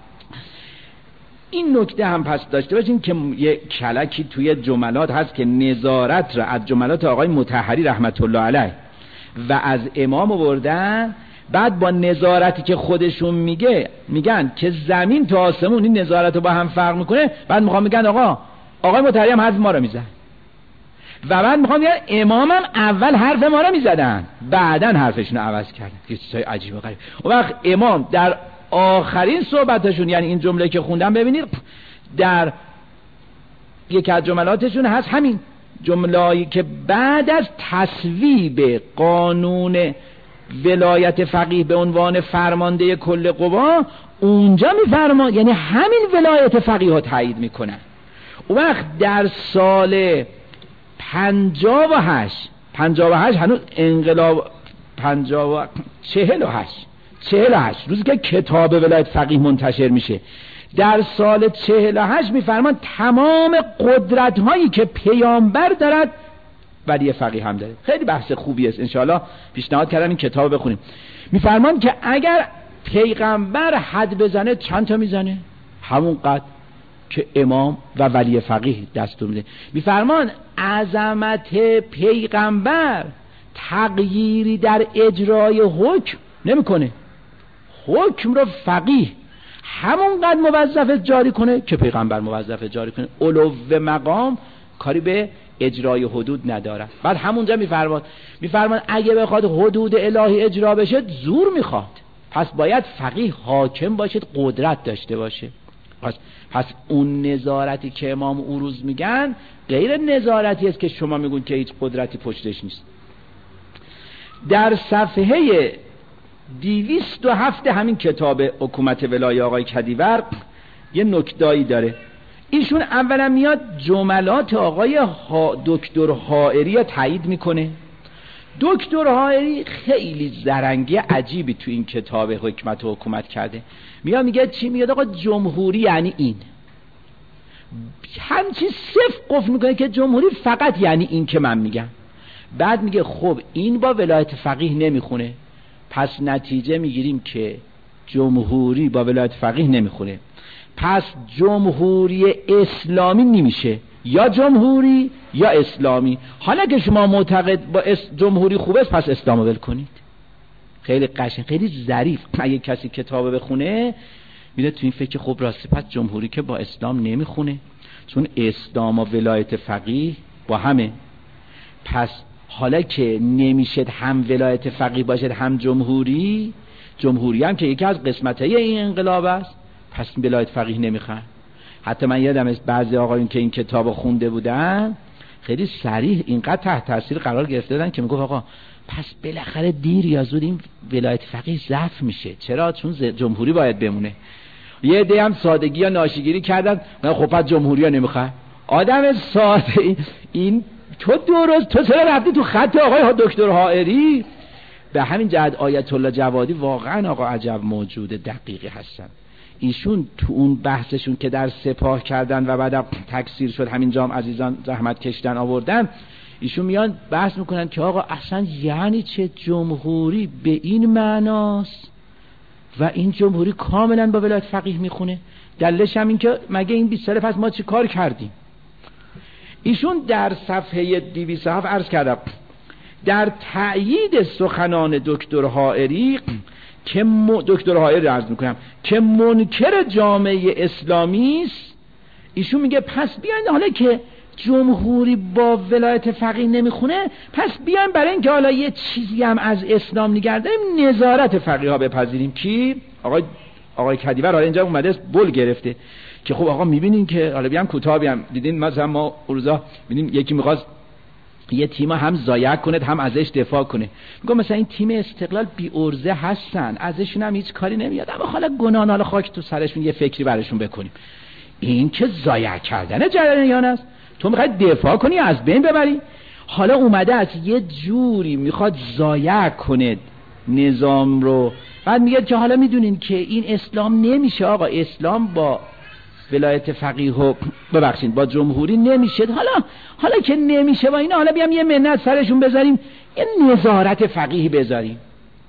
این نکته هم پس داشته باشین که یه کلکی توی جملات هست که نظارت را از جملات آقای مطهری رحمت الله علیه و از امام آوردن. بعد با نظارتی که خودشون میگه میگن که زمین تا آسمون این نظارت رو با هم فرق میکنه. بعد میخوام میگن آقا آقای مطهری هم حرف ما رو میزن و بعد میخوام میگن امام هم اول حرف ما رو میزدن بعدن حرفشون رو عوض کردن. یه چیزای عجیب و غریب. اون وقت امام در آخرین صحبتشون، یعنی این جمله که خوندم، ببینید در یک از جملاتشون هست همین جمله‌ای که بعد از تصویب قانون ولایت فقیه به عنوان فرمانده کل قوا، اونجا میفرما یعنی همین ولایت فقیه ها تایید میکنن. اون وقت در سال پنجاه و هشت پنجاه و هشت هنوز انقلاب پنجاه و چهل و هشت چهل و هشت روزی که کتاب ولایت فقیه منتشر میشه، در سال چهل و هشت میفرمان تمام قدرت هایی که پیامبر دارد ولی فقیه هم داره. خیلی بحث خوبی است، انشاءالله پیشنهاد کردم این کتاب بخونیم. میفرمان که اگر پیغمبر حد بزنه چند تا میزنه؟ همون قد. که امام و ولی فقیه دستور میده. میفرمان عظمت پیغمبر تغییری در اجرای حکم نمیکنه، حکم رو فقیه همونقدر موظف جاری کنه که پیغمبر موظف جاری کنه. علو مقام کاری به اجرای حدود نداره. بعد همونجا میفرمان میفرمان اگه بخواد حدود الهی اجرا بشه زور میخواد، پس باید فقیه حاکم باشه، قدرت داشته باشه. پس پس اون نظارتی که امام اون روز میگن غیر نظارتی است که شما میگون که هیچ قدرتی پشتش نیست. در صفحه دویست و هفت همین کتاب حکومت ولای آقای کدیور یه نکته‌ای داره. ایشون اولا میاد جملات آقای ها دکتر حائری رو تایید میکنه. دکتر حائری خیلی زرنگی عجیبی تو این کتاب حکمت و حکومت کرده. میاد میگه چی؟ میاد آقا جمهوری یعنی این، همچی صفر قفل میکنه که جمهوری فقط یعنی این که من میگم. بعد میگه خب این با ولایت فقیه نمیخونه، پس نتیجه میگیریم که جمهوری با ولایت فقیه نمیخونه، پس جمهوری اسلامی نمیشه، یا جمهوری یا اسلامی. حالا که شما معتقد با جمهوری خوبه پس اسلامو ول کنید. خیلی قشنگ، خیلی ظریف. اگه کسی کتابو بخونه میره تو این فکر خب راستی پس جمهوری که با اسلام نمیخونه، چون اسلام و ولایت فقیه با همه. پس حالا که نمیشه هم ولایت فقیه باشه هم جمهوری، جمهوری هم که یکی از قسمت‌های این انقلاب است، پس ولایت فقیه نمیخوان. حتی من یادم است بعضی آقایون که این کتابو خونده بودن خیلی صریح اینقدر تحت تاثیر قرار گرفته بودن که میگفت آقا پس بالاخره دیر یا زود این ولایت فقیه ضعف میشه. چرا؟ چون جمهوری باید بمونه. یه عده هم سادگی یا ناشیگیری کردن، خب پس جمهوری ها نمیخواد. آدم ساده این تو درست تو چرا رفتی تو خط آقای دکتر حائری؟ به همین جهت آیت الله جوادی واقعا آقا عجب موجود دقیقی هستن. ایشون تو اون بحثشون که در سپاه کردن و بعد تکثیر شد همین جام عزیزان زحمت کشتن آوردن، ایشون میان بحث میکنن که آقا اصلا یعنی چه جمهوری به این معناست و این جمهوری کاملا با ولایت فقیه میخونه. دلش هم این که مگه این بیست سال پس ما چی کار کردیم. ایشون در صفحه دویست و هفت عرض کردم در تأیید سخنان دکتر حائری که م... دکتر حائری عرض میکنم که منکر جامعه اسلامی است، ایشون میگه پس بیاین حالا که جمهوری با ولایت فقیه نمیخونه، پس بیاین برای اینکه حالا یه چیزی هم از اسلام نگردیم نظارت فقیه ها بپذیریم. کی؟ آقای آقای کدیور حالا اینجا اومده بل گرفته که خب آقا میبینین که حالا بیام کوتاهی هم دیدین مثلا ما روزا میبینیم یکی میخواست یه تیم هم ضایع کنه هم ازش دفاع کنه، میگم مثلا این تیم استقلال بی ارزه هستن ازشون هم هیچ کاری نمیاد، اما حالا گناه حالا خاک تو سرشون یه فکری براشون بکنیم. این که ضایع کردن جریان است، تو میخوای دفاع کنی از بین ببری. حالا اومده از یه جوری میخواد ضایع کنه نظام رو، بعد میگه که حالا میدونین که این اسلام نمیشه آقا، اسلام با ولایت فقیه و ببخشید با جمهوری نمیشه. حالا حالا که نمیشه با اینا، حالا بیام یه منت سرشون بذاریم، یه نظارت فقیه بذاریم.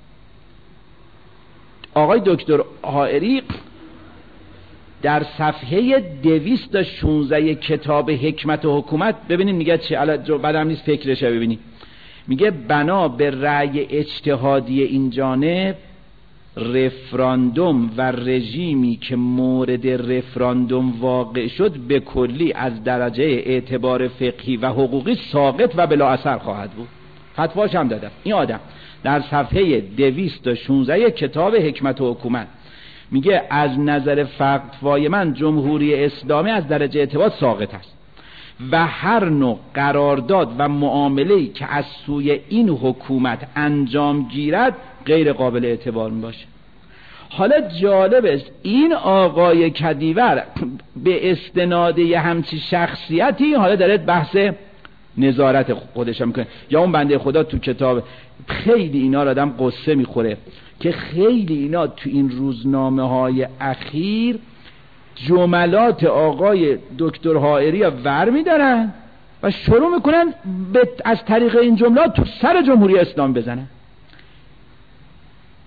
آقای دکتر حائری در صفحه دویست و شانزده کتاب حکمت و حکومت ببینید میگه چه، الان بعدم نیست فکرشه ببینید، میگه بنا به رأی اجتهادی این جانب رفراندوم و رژیمی که مورد رفراندوم واقع شد به کلی از درجه اعتبار فقهی و حقوقی ساقط و بلا اثر خواهد بود. فتواش هم دادم این آدم در صفحه دویست و شانزده کتاب حکمت و حکومت میگه از نظر فتوای من جمهوری اسلامی از درجه اعتبار ساقط است و هر نوع قرارداد و معامله‌ای که از سوی این حکومت انجام گیرد غیر قابل اعتبار می باشه. حالا جالب است این آقای کدیور به استناد یه همچی شخصیتی حالا داره بحث نظارت خودش میکنه. یا اون بنده خدا تو کتاب خیلی اینا رو آدم قصه میخوره که خیلی اینا تو این روزنامه های اخیر جملات آقای دکتر حائری ور میدارن و شروع میکنن از طریق این جملات تو سر جمهوری اسلام بزنن.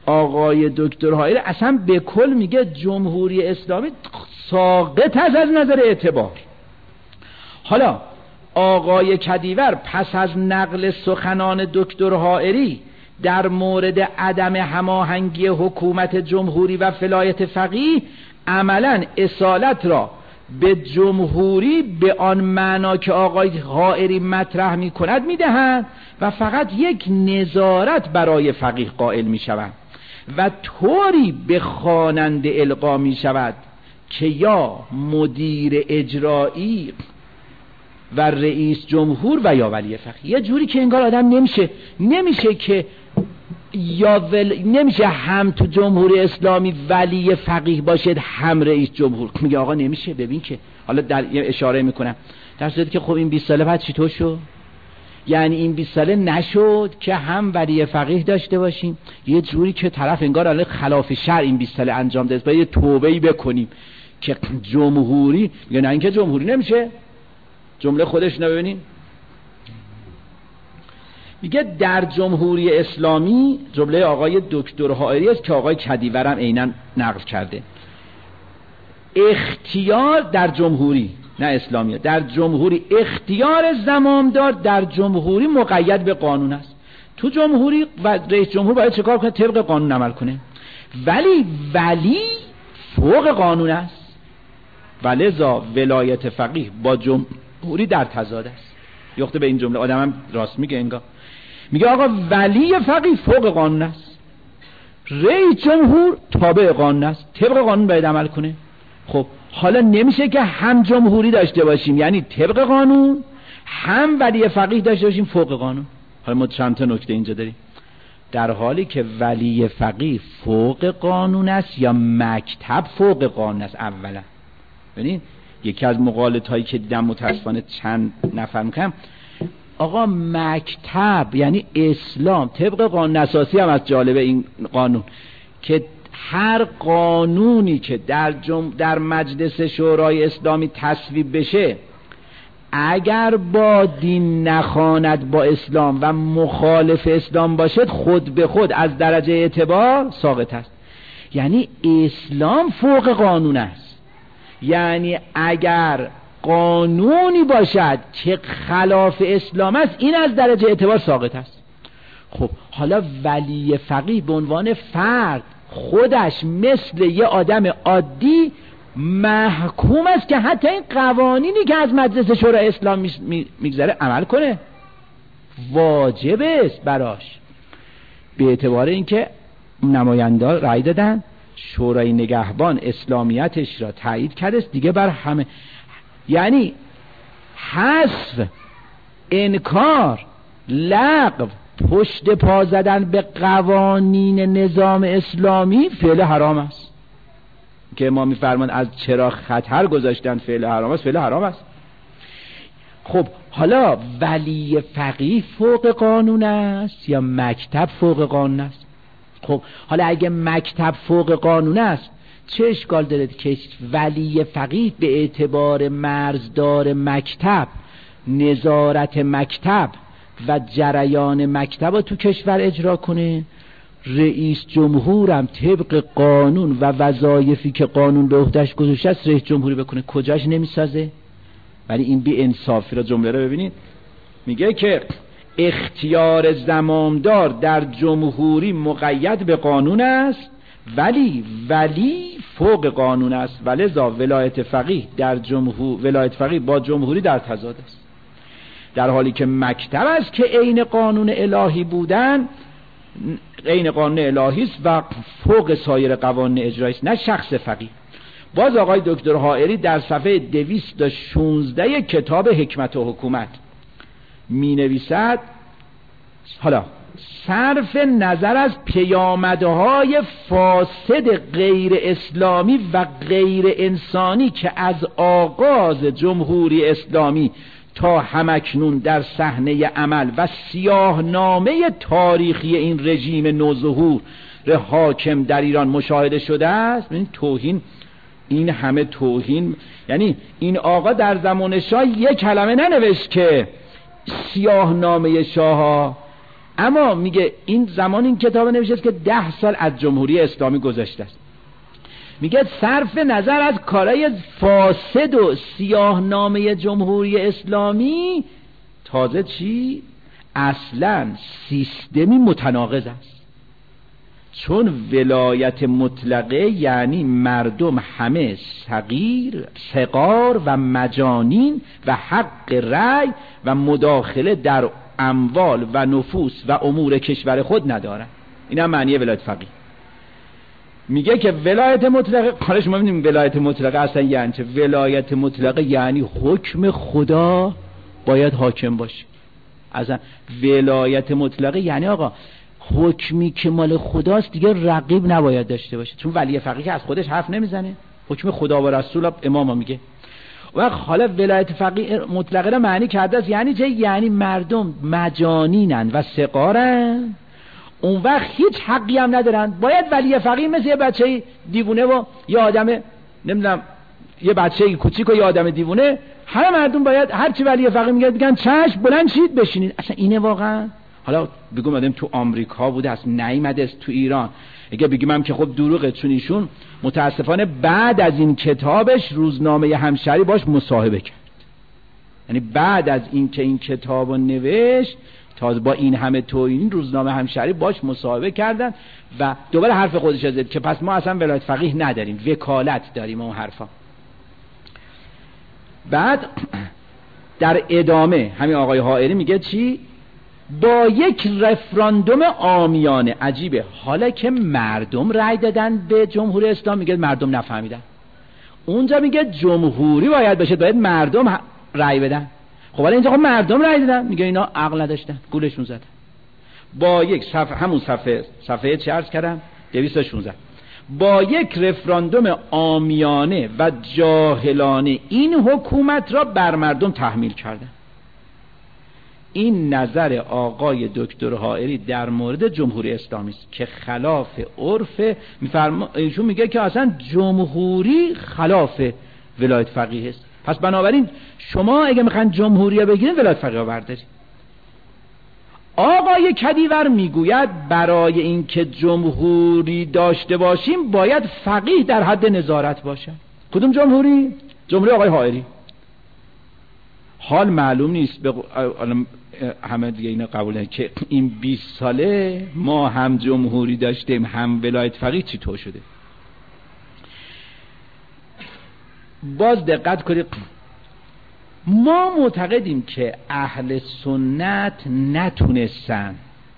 آقای دکتر حائری اصلا به کل میگه جمهوری اسلامی ساقط از از نظر اعتبار. حالا آقای کدیور پس از نقل سخنان دکتر حائری در مورد عدم هماهنگی حکومت جمهوری و ولایت فقیه عملاً اصالت را به جمهوری به آن معنا که آقای حائری مطرح می کند می دهند و فقط یک نظارت برای فقیه قائل می شوند و طوری به خواننده القا می شود که یا مدیر اجرایی و رئیس جمهور و یا ولی فقیه. یه جوری که انگار آدم نمیشه نمیشه که یا ول... نمیشه هم تو جمهوری اسلامی ولی فقیه باشد هم رئیس جمهور. میگه آقا نمیشه. ببین که حالا در یه اشاره میکنم در صورتی که خب این بیست ساله بعد چطور شد؟ یعنی این بیست ساله نشد که هم ولی فقیه داشته باشیم. یه جوری که طرف انگار الان خلاف شرع این بیست ساله انجام داده. باید توبه‌ای بکنیم که جمهوری میگه نه اینکه جمهوری نمیشه. جمله خودش رو ببینیم میگه در جمهوری اسلامی، جمله آقای دکتر حائری است که آقای کدیور هم عیناً نقل کرده، اختیار در جمهوری نه اسلامی در جمهوری اختیار زمامدار در جمهوری مقید به قانون است. تو جمهوری و رئیس جمهور باید چه کار کنه؟ طبق قانون عمل کنه. ولی ولی فوق قانون است و لذا ولایت فقیه با جمهوری در تضاد است. یخته به این جمله آدمم راست میگه انگار میگه آقا ولی فقیه فوق قانون است، رئیس جمهور تابع قانون است، طبق قانون باید عمل کنه. خب حالا نمیشه که هم جمهوری داشته باشیم یعنی طبق قانون، هم ولی فقیه داشته باشیم فوق قانون. حالا ما چند تا نکته اینجا داریم. در حالی که ولی فقیه فوق قانون است یا مکتب فوق قانون است. اولا ببینید یکی از مقالط هایی که دیدم متاسفانه چند نفر میکنم، آقا مکتب یعنی اسلام طبق قانون اساسی هم از جالبه این قانون که هر قانونی که در جم... در مجلس شورای اسلامی تصویب بشه اگر با دین نخواند با اسلام و مخالف اسلام باشد خود به خود از درجه اعتبار ساقط است. یعنی اسلام فوق قانون است. یعنی اگر قانونی باشد که خلاف اسلام است این از درجه اعتبار ساقط است. خب حالا ولی فقیه به عنوان فرد خودش مثل یه آدم عادی محکوم است که حتی این قوانینی که از مجلس شورای اسلام میگذره عمل کنه، واجب است براش. به اعتبار اینکه نمایندگان رأی دادن، شورای نگهبان اسلامیتش را تایید کرده است، دیگه بر همه. یعنی حذف، انکار، لغو، پشت پا زدن به قوانین نظام اسلامی فعل حرام است که ما میفرمان از چرا خطر گذاشتن فعل حرام است، فعل حرام است. خب حالا ولی فقیه فوق قانون است یا مکتب فوق قانون است؟ خب حالا اگه مکتب فوق قانون است چه اشکال داره که ولی فقیه به اعتبار مرزدار مکتب، نظارت مکتب و جریان مکتب رو تو کشور اجرا کنه؟ رئیس جمهورم طبق قانون و وظایفی که قانون به عهده‌اش گذاشته است رئیس جمهوری بکنه، کجاش نمیسازه؟ ولی این بی انصافی رو جمله رو ببینید، میگه که اختیار زمامدار در جمهوری مقید به قانون است ولی ولی فوق قانون است و لذا ولایت فقیه در جمهور ولایت فقیه با جمهوری در تضاد است. در حالی که مکتب است که عین قانون الهی بودن، عین قانون الهی است و فوق سایر قوانین اجرایی است، نه شخص فقیه. باز آقای دکتر حائری در صفحه دویست و شانزده کتاب حکمت و حکومت می نویسد حالا صرف نظر از پیامدهای فاسد غیر اسلامی و غیر انسانی که از آغاز جمهوری اسلامی تا همکنون در صحنه عمل و سیاهنامه تاریخی این رژیم نوظهور حاکم در ایران مشاهده شده است. این توهین، این همه توهین. یعنی این آقا در زمان شاه یک کلمه ننوشت که سیاهنامه شاه ها، اما میگه این زمان این کتاب نوشته است که ده سال از جمهوری اسلامی گذشته است. میگه صرف نظر از کارهای فاسد و سیاهنامه جمهوری اسلامی، تازه چی؟ اصلا سیستمی متناقض است. چون ولایت مطلقه یعنی مردم همه صغیر، صغار و مجانین و حق رأی و مداخله در اموال و نفوس و امور کشور خود ندارن. این هم معنی ولایت فقیه. میگه که ولایت مطلقه، حالا شما ببینید ولایت مطلقه اصلا یعنی چه؟ ولایت مطلقه یعنی حکم خدا باید حاکم باشه. اصلا ولایت مطلقه یعنی آقا حکمی که مال خداست دیگه رقیب نباید داشته باشه، چون ولی فقیه که از خودش حرف نمیزنه، حکم خدا و رسول امام میگه. و حالا ولایت فقیه مطلقه را معنی کرده است یعنی چه؟ یعنی مردم مجانینن و صغارن، اون وقت هیچ حقی هم ندارن. باید ولی فقیه مثل یه بچه دیوونه و یه آدم نمیدونم یه بچه کوچیک و یه آدم دیوونه، همه مردم باید هر چی ولی فقیه میگه بگن چشم بلند شید بشینید. اصلا اینه واقعا؟ حالا بگم آدم تو آمریکا بوده است نیامده است تو ایران، اگه بگیم هم که خب دروغه، چون ایشون متاسفانه بعد از این کتابش روزنامه همشهری باش مصاحبه کرد. یعنی بعد از این که این کتابو نوشت تازه با این همه توهین روزنامه همشهری باش مصاحبه کردن و دوباره حرف خودش زد که پس ما اصلا ولایت فقیه نداریم، وکالت داریم. اون حرفا بعد در ادامه همین آقای حائری میگه چی؟ با یک رفراندوم عامیانه. عجیبه، حالا که مردم رأی دادن به جمهوری اسلامی میگه مردم نفهمیدن. اونجا میگه جمهوری باید بشه، باید مردم رأی بدن. خب حالا اینجا خب مردم رأی دادن، میگه اینا عقل نداشتن، گولشون زدن. با یک صفحه، همون صفحه صفحه چه عرض کردم؟ دویست و شانزده. با یک رفراندوم عامیانه و جاهلانه این حکومت را بر مردم تحمیل کردن. این نظر آقای دکتر حائری در مورد جمهوری اسلامی است که خلاف عرف. میفرما ایشون میگه که اصلا جمهوری خلاف ولایت فقیه است. پس بنابراین شما اگه میخواین جمهوری بگیرید ولایت فقیه بردارید. آقای کدیور میگوید برای اینکه جمهوری داشته باشیم باید فقیه در حد نظارت باشه. کدوم جمهوری؟ جمهوری آقای حائری. حال معلوم نیست به همه دیگه اینو قبوله که این بیست ساله ما هم جمهوری داشتیم هم ولایت فقیه چی طور شده. باز دقت کنید، ما معتقدیم که اهل سنت نتونستن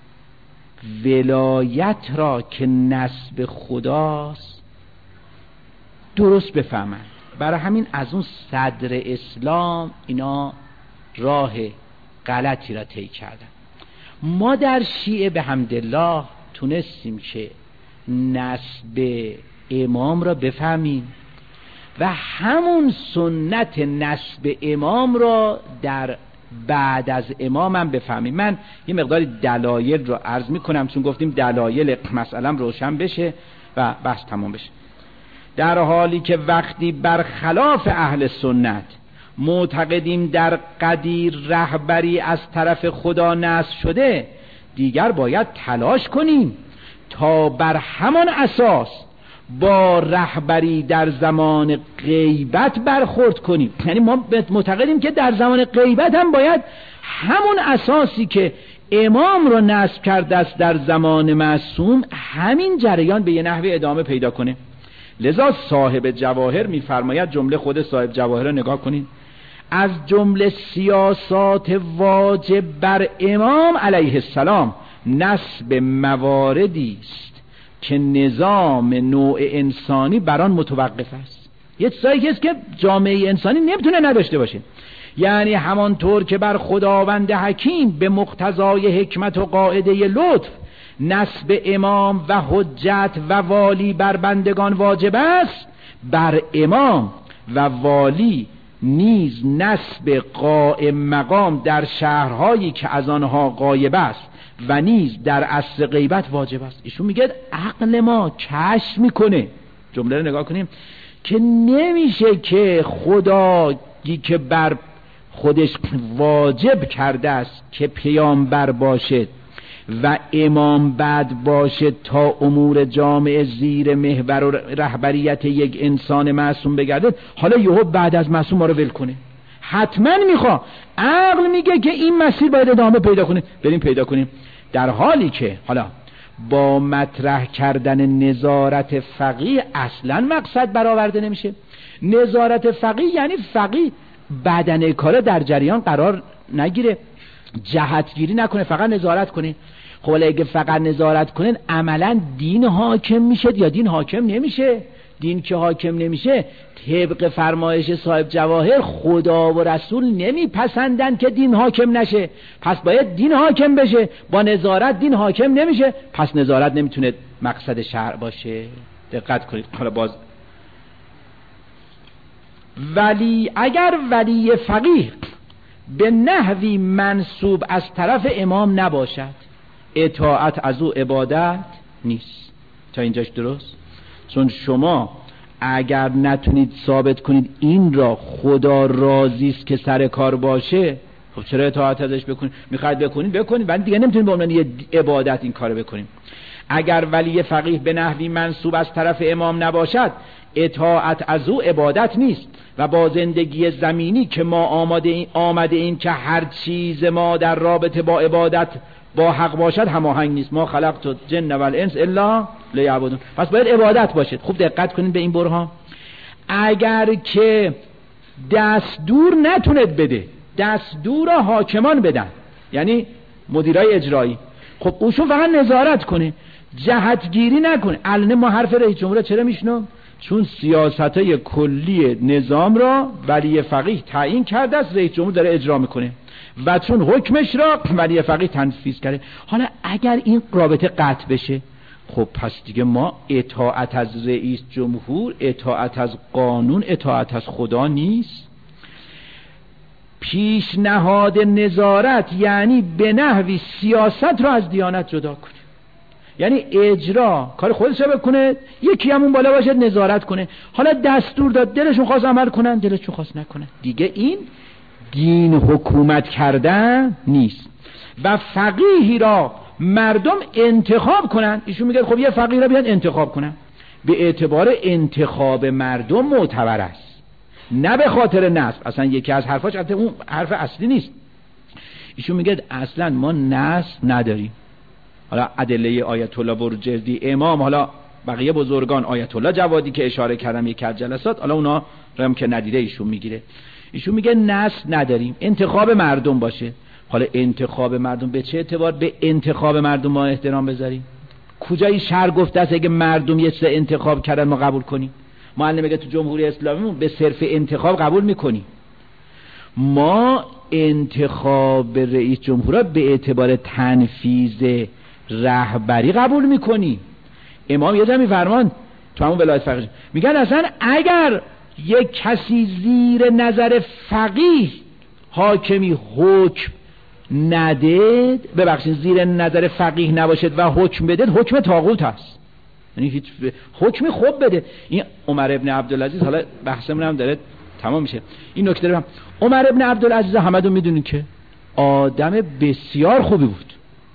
ولایت را که نسب خداست درست بفهمن. برای همین از اون صدر اسلام اینا راه غلطی را طی کردن. ما در شیعه به حمدالله تونستیم که نسب امام را بفهمیم و همون سنت نسب امام را در بعد از امام هم بفهمیم. من یه مقدار دلایل رو عرض میکنم چون گفتیم دلایل مسئله‌ام روشن بشه و بحث تمام بشه. در حالی که وقتی برخلاف اهل سنت معتقدیم در قدیر رهبری از طرف خدا نصب شده، دیگر باید تلاش کنیم تا بر همان اساس با رهبری در زمان غیبت برخورد کنیم. یعنی ما معتقدیم که در زمان غیبت هم باید همون اساسی که امام رو نصب کرده است در زمان معصوم همین جریان به یه نحوی ادامه پیدا کنه. لذا صاحب جواهر میفرماید، جمله خود صاحب جواهر رو نگاه کنین، از جمله سیاسات واجب بر امام علیه السلام نسب مواردی است که نظام نوع انسانی بر آن متوقف است. یه چیزایی است که جامعه انسانی نمیتونه نداشته باشه. یعنی همانطور که بر خداوند حکیم به مقتضای حکمت و قاعده لطف نسب امام و حجت و والی بر بندگان واجب است، بر امام و والی نیز نسب قائم مقام در شهرهایی که از آنها غایب است و نیز در عصر غیبت واجب است. ایشون میگه عقل ما کشف میکنه، جمله رو نگاه کنیم، که نمیشه که خدایی که بر خودش واجب کرده است که پیامبر باشد و امام بد باشه تا امور جامعه زیر محور و رهبریت یک انسان معصوم بگرده، حالا یهو بعد از معصوم ما رو ول کنه؟ حتما میخواد. عقل میگه که این مسیر باید ادامه پیدا کنه، بریم پیدا کنیم. در حالی که حالا با مطرح کردن نظارت فقیه اصلا مقصد برآورده نمیشه. نظارت فقیه یعنی فقیه بدنه کار در جریان قرار نگیره، جهتگیری نکنه، فقط نظارت کنه. خب اگه فقط نظارت کنن عملا دین حاکم میشه یا دین حاکم نمیشه؟ دین که حاکم نمیشه، طبق فرمایش صاحب جواهر خدا و رسول نمیپسندن که دین حاکم نشه، پس باید دین حاکم بشه. با نظارت دین حاکم نمیشه، پس نظارت نمیتونه مقصد شرع باشه. دقت کنید. حالا باز ولی اگر ولی فقیه به نحوی منسوب از طرف امام نباشد، اطاعت از او عبادت نیست. تا اینجاش درست؟ چون شما اگر نتونید ثابت کنید این را خدا راضی است که سر کار باشه، خب چرا اطاعت ازش بکنید؟ میخواید بکنید بکنید، ولی دیگه نمیتونید به عنوان یه عبادت این کارو بکنید. اگر ولی فقیه به نحوی منسوب از طرف امام نباشد، اطاعت از او عبادت نیست و با زندگی زمینی که ما آماده این آمده این که هر چیز ما در رابطه با عبادت با حق باشد هماهنگ نیست. ما خلقت جن و الانس الا لیعبدون. پس باید عبادت باشد. خوب دقت کنید به این برهان. اگر که دستور نتوند بده، دستور را حاکمان بدن، یعنی مدیرای اجرایی، خب اوشون فقط نظارت کنه، جهتگیری نکنه. الان ما حرف رئیس جمهور چرا میشنم؟ چون سیاستای کلی نظام را ولی فقیه تعیین کرده است، رئیس جمهور داره اجرا میکنه و چون حکمش را ولی فقیه تنفیذ کرده. حالا اگر این رابطه قطع بشه، خب پس دیگه ما اطاعت از رئیس جمهور، اطاعت از قانون، اطاعت از خدا نیست. پیشنهاد نظارت یعنی به نحوی سیاست را از دیانت جدا کنه، یعنی اجرا کار خودش رو بکنه، یکی همون بالا باشه نظارت کنه. حالا دستور داد، دلشون خواست عمل کنن، دلشون خواست نکنن. دیگه این دین حکومت کردن نیست. و فقیهی را مردم انتخاب کنن، ایشون میگه خب یه فقیه را بیان انتخاب کنن، به اعتبار انتخاب مردم معتبر است، نه به خاطر نسب. اصلا یکی از حرفاش البته اون حرف اصلی نیست. ایشون میگه اصلا ما نسب نداریم. حالا ادله آیت الله بروجردی، امام، حالا بقیه بزرگان، آیت الله جوادی که اشاره کردم یک از جلسات، حالا اونا رو هم که ندیده ایشون میگیره. ایشون میگه نسل نداریم، انتخاب مردم باشه. حالا انتخاب مردم به چه اعتبار به انتخاب مردم ما احترام بذاریم؟ کجای شرع گفته است اگه مردم یه چیز انتخاب کردن ما قبول کنیم؟ معلم میگه تو جمهوری اسلامیمون به صرف انتخاب قبول میکنیم. ما انتخاب رئیس جمهور به اعتبار تنفیذ رهبری قبول میکنی. امام یه جا میفرمان تو همون ولایت فقیه، میگن اصلا اگر یک کسی زیر نظر فقیه حاکمی حکم ندید، ببخشید زیر نظر فقیه نباشد و حکم بدید، حکم طاغوت هست. یعنی هیچ حکمی خوب بده. این عمر ابن عبدالعزیز، حالا بحثمون هم داره تمام میشه، این نکته رو هم عمر ابن عبدالعزیز همتون میدونین که آدم بسیار خوبی بود،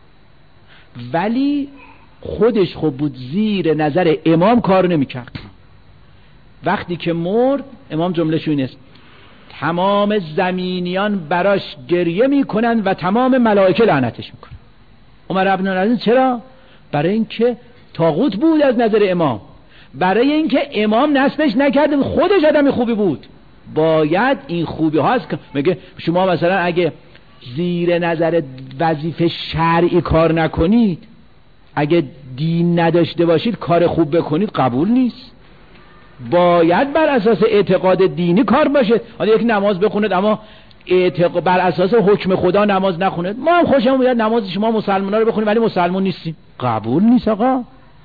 ولی خودش خوب بود، زیر نظر امام کار نمیکرد. وقتی که مرد امام جمله‌ش این است: تمام زمینیان براش گریه میکنن و تمام ملائکه لعنتش میکنن. عمر ابن عبدالعزیز چرا؟ برای اینکه طاغوت بود از نظر امام، برای اینکه امام نسبش نکرده، خودش آدم خوبی بود. باید این خوبی هاست که میگه شما مثلا اگه زیر نظر وظیفه شرعی کار نکنید، اگه دین نداشته باشید، کار خوب بکنید، قبول نیست. باید بر اساس اعتقاد دینی کار باشه. حالا یک نماز بخونید اما اعتقاد بر اساس حکم خدا نماز نخونید، ما هم خوشمون میاد نماز شما مسلمانا رو بخونید ولی مسلمان نیستیم، قبول نیست. آقا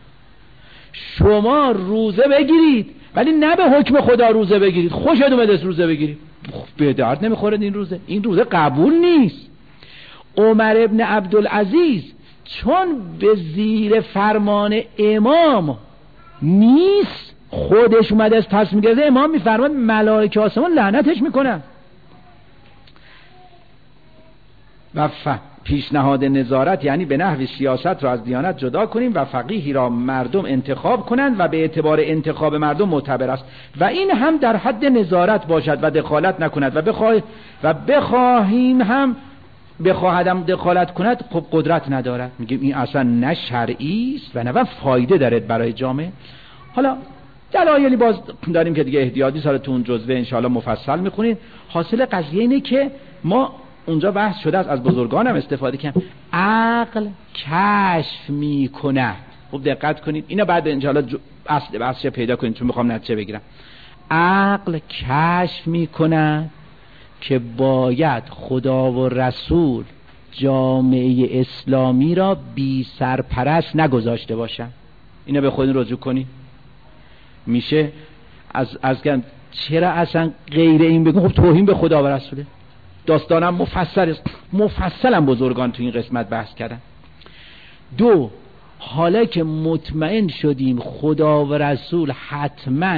شما روزه بگیرید ولی نه به حکم خدا روزه بگیرید، خوشت اومد روزه بگیرید، به درد نمیخوره این روزه، این روزه قبول نیست. عمر ابن عبدالعزیز چون به زیر فرمان امام نیست، خودش اومده از پس میگرده، امام میفرماد ملائکه آسمان لعنتش میکنن. و ف... پیشنهاد نظارت یعنی به نحو سیاست را از دیانت جدا کنیم و فقیهی را مردم انتخاب کنند و به اعتبار انتخاب مردم معتبر است و این هم در حد نظارت باشد و دخالت نکند و بخواه و بخواهیم هم بخواهدم دخالت کند خب قدرت ندارد. میگیم این اصلا نه شرعی است و نه فایده دارد برای جامعه. حالا دلایلی باز داریم که دیگه احتیاطی سال تو اون جزوه انشاءالله مفصل میخونید. حاصل قضیه اینه که ما اونجا بحث شده است، از بزرگانم استفاده کنم، عقل کشف میکنه. خب دقت کنید اینا بعد انشاءالله اصل بحثش پیدا کنید چون میخوام نتیجه بگیرم. عقل کشف میکنه که باید خدا و رسول جامعه اسلامی را بی سرپرست نگذاشته باشن. اینا به خودتون رجوع کنید. میشه از از گن چرا اصلا غیر این بگم؟ خب توهین به خدا و رسوله. داستانم مفصل است، مفصلم بزرگان تو این قسمت بحث کردن. دو، حالا که مطمئن شدیم خدا و رسول حتما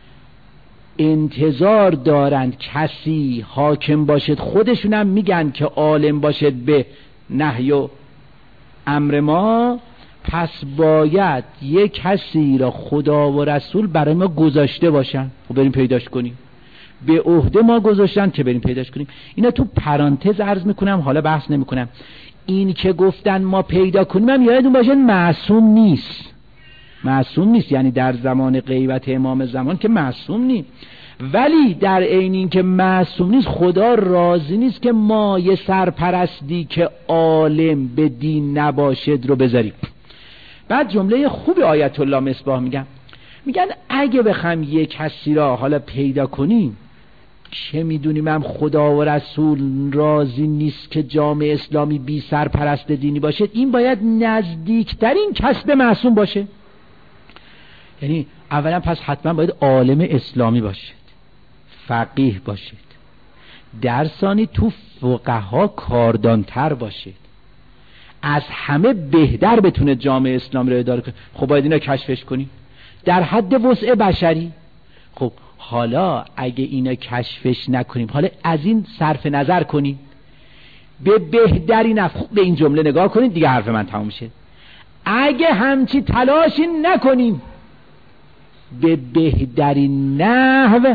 انتظار دارند کسی حاکم باشد، خودشونم میگن که عالم باشد به نهی و امر ما، پس باید یک کسی را خدا و رسول برای ما گذاشته باشن. خب بریم پیداش کنیم. به عهده ما گذاشتن که بریم پیداش کنیم. اینا تو پرانتز عرض میکنم، حالا بحث نمیکنم. این که گفتن ما پیدا کنیم هم یادتون باشه معصوم نیست. معصوم نیست یعنی در زمان غیبت امام زمان که معصوم نیست، ولی در عین این که معصوم نیست خدا راضی نیست که ما یه سرپرستی که عالم به دین نباشد رو بذاریم. بعد جمله خوب آیت الله مصباح میگن میگن اگه بخوام یک کسی را حالا پیدا کنیم چه میدونیم هم خدا و رسول راضی نیست که جامعه اسلامی بی سرپرست دینی باشه، این باید نزدیکترین کس به معصوم باشه. یعنی اولا پس حتما باید عالم اسلامی باشد، فقیه باشد، در ثانی تو فقها کاردانتر باشد، از همه بهتر بتونه جامعه اسلامی رو اداره کنه. خب باید اینا کشفش کنیم در حد وسع بشری. خب حالا اگه اینا کشفش نکنیم، حالا از این صرف نظر کنیم به بهترین نفع. خوب به این جمله نگاه کنید دیگه حرف من تمام شه. اگه همچی تلاشی نکنیم به بهترین نحو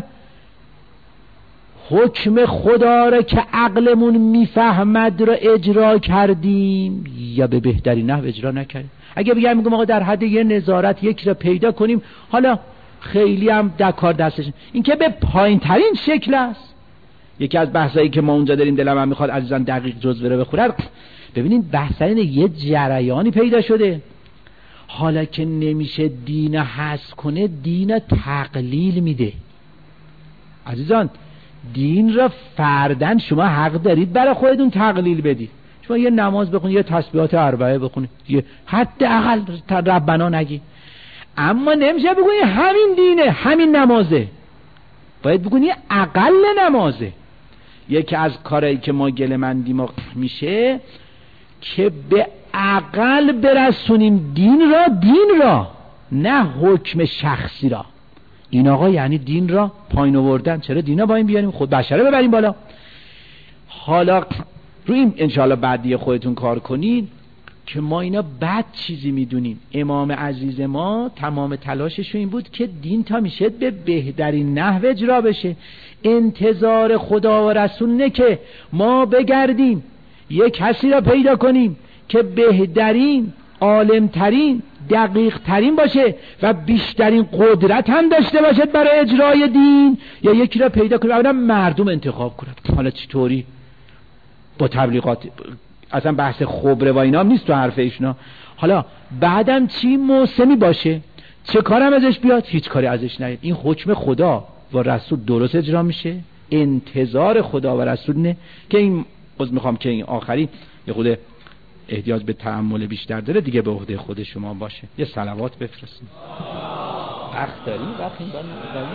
حکم خدا را که عقلمون میفهمد را اجرا کردیم یا به بهترین نحو اجرا نکردیم. اگه بگم میگم آقا در حد یه نظارت یک را پیدا کنیم، حالا خیلی هم در کار دستش، این که به پایین ترین شکل است. یکی از بحثایی که ما اونجا داریم دلم هم میخواد عزیزان دقیق جزوه رو بخورن. ببینید بحث اینه یه جریانی پیدا شده، حالا که نمیشه دین حذف کنه، دین تقلیل میده. عزیزان دین را فردن شما حق دارید برای خودتون تقلیل بدید. شما یه نماز بخونید، یه تسبیحات اربعه بخونید، یه حداقل ربنا نگی، اما نمیشه بگونی همین دینه، همین نمازه. باید بگونی اقل نمازه. یکی از کارهایی که ما گله‌مندی ما میشه که به اقل برسونیم دین را، دین را نه حکم شخصی را. این آقا یعنی دین را پایین آوردن. چرا دینا با این بیاریم؟ خود بشره ببریم بالا. حالا روی این انشاءالله بعدی خودتون کار کنین که ما اینا بد چیزی میدونیم. امام عزیز ما تمام تلاشش این بود که دین تا میشه به بهترین نحو اجرا بشه. انتظار خدا و رسول نه که ما بگردیم یک کسی را پیدا کنیم که بهترین، عالمترین، دقیق ترین باشه و بیشترین قدرت هم داشته باشد برای اجرای دین، یا یکی را پیدا کنیم اولا مردم انتخاب کنند. حالا چطوری؟ با تبلیغات. اصلا بحث خبره و اینا هم نیست تو حرف ایشنا. حالا بعدم چی؟ موسمی باشه، چه کارم ازش بیاد؟ هیچ کاری ازش نیاد. این حکم خدا و رسول درست اجرا میشه. انتظار خدا و رسول نه که این باز میخوام که این آخری یه خود احتیاج به تأمل بیشتر داره دیگه، به عهده خود شما باشه. یه صلوات بفرستید. وقت داری؟ وقت این داری؟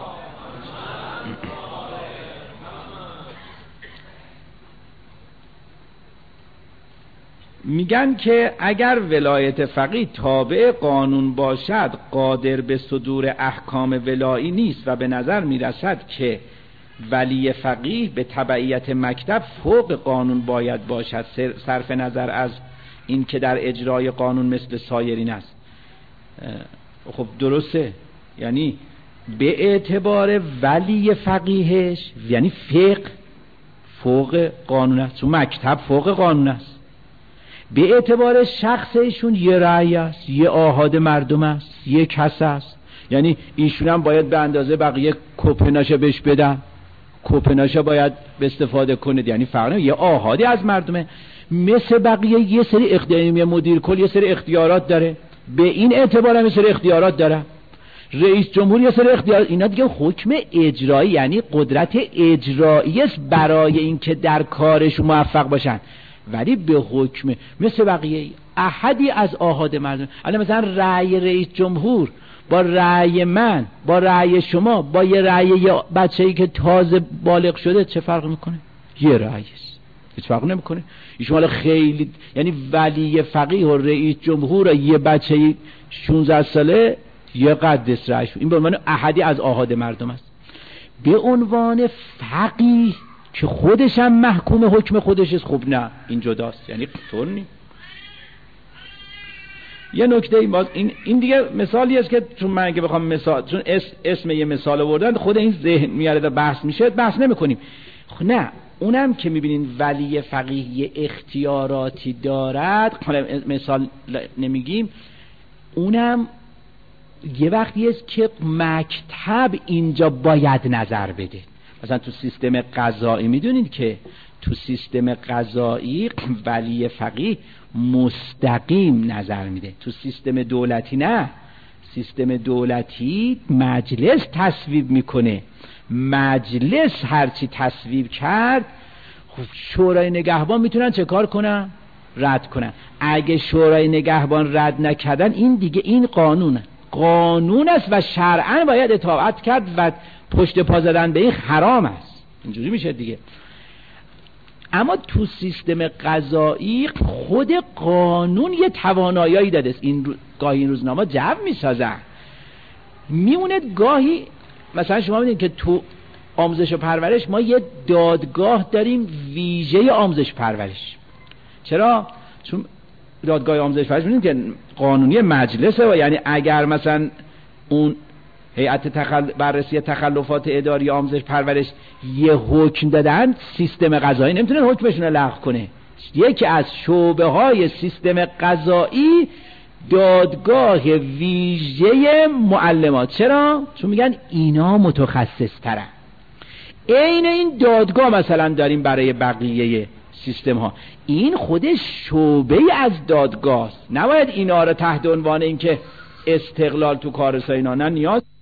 میگن که اگر ولایت فقیه تابع قانون باشد قادر به صدور احکام ولایی نیست و به نظر میرسد که ولی فقیه به تبعیت مکتب فوق قانون باید باشد، صرف نظر از این که در اجرای قانون مثل سایرین است. خب درسته، یعنی به اعتبار ولی فقیهش یعنی فقه فوق قانون است، چون مکتب فوق قانون است. به اعتبار شخص ایشون یه رأی است، یه آحاد مردم است، یه کس است، یعنی ایشون هم باید به اندازه بقیه کپناشه بهش بدن، کپناشه باید به استفاده کنه، یعنی فرق نمیکنه، یه آحادی از مردمه مثل بقیه. یه سری اختیارات، مدیر کل یه سری اختیارات داره، به این اعتبار هم یه سری اختیارات داره، رئیس جمهور یه سری اختیارات، اینا دیگه حکم اجرایی یعنی قدرت اجرایی است برای اینکه در کارش موفق باشن، ولی به حکم مثل بقیه احدی از آحاد مردم. الان مثلا رأی رئیس جمهور با رأی من با رأی شما با یه رأی یه بچه‌ای که تازه بالغ شده چه فرق میکنه؟ یه رأی است، هیچ فرق نمیکنه. ایشون خیلی یعنی ولی فقیه و رئیس جمهور و یه بچه‌ای شانزده ساله یه قدس رأی، این به عنوان احدی از آحاد مردم است. به عنوان فقیه که خودش هم محکوم حکم خودش است، خب نه این جداست، یعنی طور نیست. یه نکته این باز این این دیگه مثالی است که چون من اگه بخوام مثال چون اسم, اسم یه مثال آوردن خود این ذهن میاره و بحث میشه، بحث نمی‌کنیم. خب نه، اونم که می‌بینین ولی فقیه اختیاراتی دارد، حالا مثال نمیگیم، اونم یه وقتی است که مکتب اینجا باید نظر بده. مثلا تو سیستم قضایی میدونید که تو سیستم قضایی ولی فقیه مستقیم نظر میده، تو سیستم دولتی نه. سیستم دولتی مجلس تصویب میکنه، مجلس هرچی تصویب کرد خب شورای نگهبان میتونن چه کار کنن؟ رد کنن. اگه شورای نگهبان رد نکردن این دیگه این قانونه، قانون است و شرعاً باید اطاعت کرد و پشت پا زدن به این حرام است. اینجوری میشه دیگه. اما تو سیستم قضایی خود قانون یه توانایی داده است. این رو... گاهی این روزنامه جو میسازن، میمونه گاهی مثلا شما میدونید که تو آموزش و پرورش ما یه دادگاه داریم ویژه آموزش پرورش. چرا؟ چون دادگاه آموزش پرورش میدونید که قانونی مجلسه و یعنی اگر مثلا اون هیئت تخل... بررسی تخلفات اداری آموزش پرورش یه حکم دادن، سیستم قضایی نمیتونه حکمشون رو لغو کنه. یکی از شعبه های سیستم قضایی دادگاه ویژه معلمات. چرا؟ چون میگن اینا متخصص ترن. عین این دادگاه مثلا داریم برای بقیه سیستم ها، این خودش شعبه از دادگاه است. نباید اینا رو تحت عنوان اینکه استقلال تو کاررسانی اینا نه نیاز